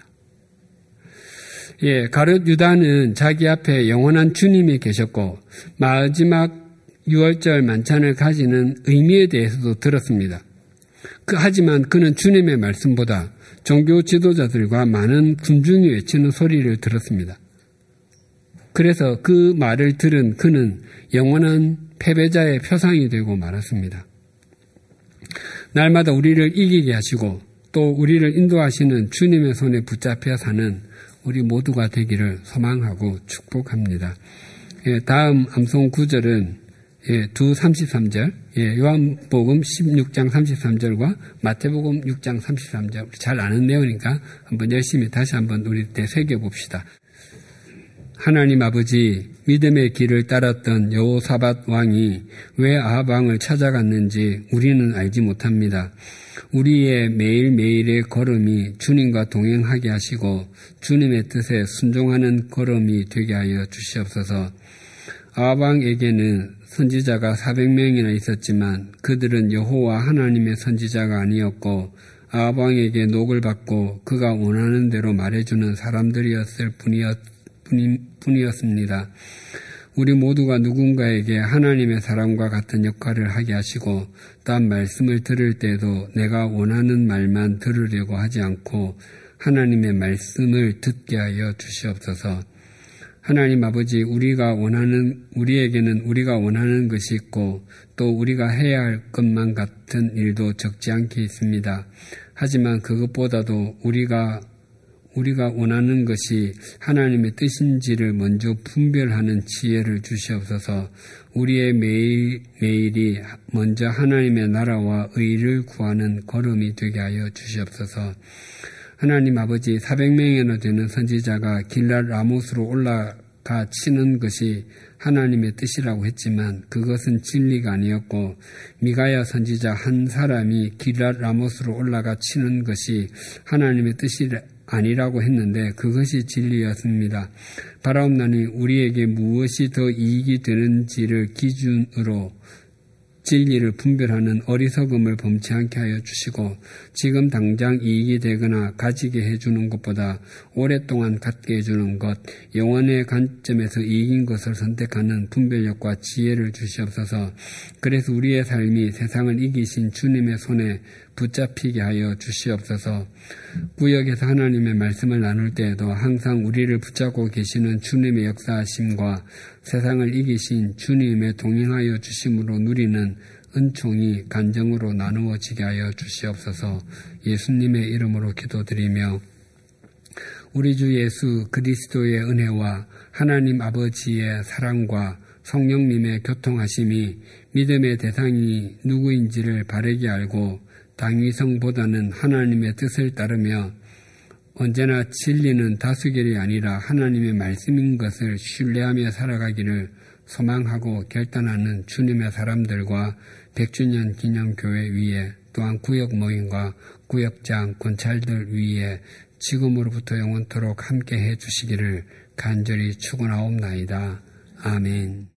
가룟 유다는 자기 앞에 영원한 주님이 계셨고 마지막 6월절 만찬을 가지는 의미에 대해서도 들었습니다. 하지만 그는 주님의 말씀보다 종교 지도자들과 많은 군중이 외치는 소리를 들었습니다. 그래서 그 말을 들은 그는 영원한 패배자의 표상이 되고 말았습니다. 날마다 우리를 이기게 하시고 또 우리를 인도하시는 주님의 손에 붙잡혀 사는 우리 모두가 되기를 소망하고 축복합니다. 다음 암송 구절은 두 33절, 요한복음 16장 33절과 마태복음 6장 33절, 잘 아는 내용이니까 한번 열심히 다시 한번 우리 되새겨봅시다. 하나님 아버지, 믿음의 길을 따랐던 여호사밧 왕이 왜 아합 왕을 찾아갔는지 우리는 알지 못합니다. 우리의 매일매일의 걸음이 주님과 동행하게 하시고 주님의 뜻에 순종하는 걸음이 되게 하여 주시옵소서. 아합 왕에게는 선지자가 400명이나 있었지만 그들은 여호와 하나님의 선지자가 아니었고 아합 왕에게 녹을 받고 그가 원하는 대로 말해주는 사람들이었을 뿐이었습니다. 우리 모두가 누군가에게 하나님의 사람과 같은 역할을 하게 하시고 또한 말씀을 들을 때도 내가 원하는 말만 들으려고 하지 않고 하나님의 말씀을 듣게 하여 주시옵소서. 하나님 아버지, 우리에게는 우리가 원하는 것이 있고 또 우리가 해야 할 것만 같은 일도 적지 않게 있습니다. 하지만 그것보다도 우리가 원하는 것이 하나님의 뜻인지를 먼저 분별하는 지혜를 주시옵소서. 우리의 매일이 먼저 하나님의 나라와 의를 구하는 걸음이 되게 하여 주시옵소서. 하나님 아버지, 400명이나 되는 선지자가 길랏 라못으로 올라가 치는 것이 하나님의 뜻이라고 했지만 그것은 진리가 아니었고 미가야 선지자 한 사람이 길랏 라못으로 올라가 치는 것이 하나님의 뜻이 아니라고 했는데 그것이 진리였습니다. 바라옵나니 우리에게 무엇이 더 이익이 되는지를 기준으로 진리를 분별하는 어리석음을 범치 않게 하여 주시고 지금 당장 이익이 되거나 가지게 해주는 것보다 오랫동안 갖게 해주는 것, 영원의 관점에서 이익인 것을 선택하는 분별력과 지혜를 주시옵소서. 그래서 우리의 삶이 세상을 이기신 주님의 손에 붙잡히게 하여 주시옵소서. 구역에서 하나님의 말씀을 나눌 때에도 항상 우리를 붙잡고 계시는 주님의 역사하심과 세상을 이기신 주님의 동행하여 주심으로 누리는 은총이 간정으로 나누어지게 하여 주시옵소서. 예수님의 이름으로 기도드리며 우리 주 예수 그리스도의 은혜와 하나님 아버지의 사랑과 성령님의 교통하심이 믿음의 대상이 누구인지를 바르게 알고 당위성보다는 하나님의 뜻을 따르며 언제나 진리는 다수결이 아니라 하나님의 말씀인 것을 신뢰하며 살아가기를 소망하고 결단하는 주님의 사람들과 100주년 기념교회 위에 또한 구역 모임과 구역장 권찰들 위에 지금으로부터 영원토록 함께해 주시기를 간절히 축원하옵나이다. 아멘.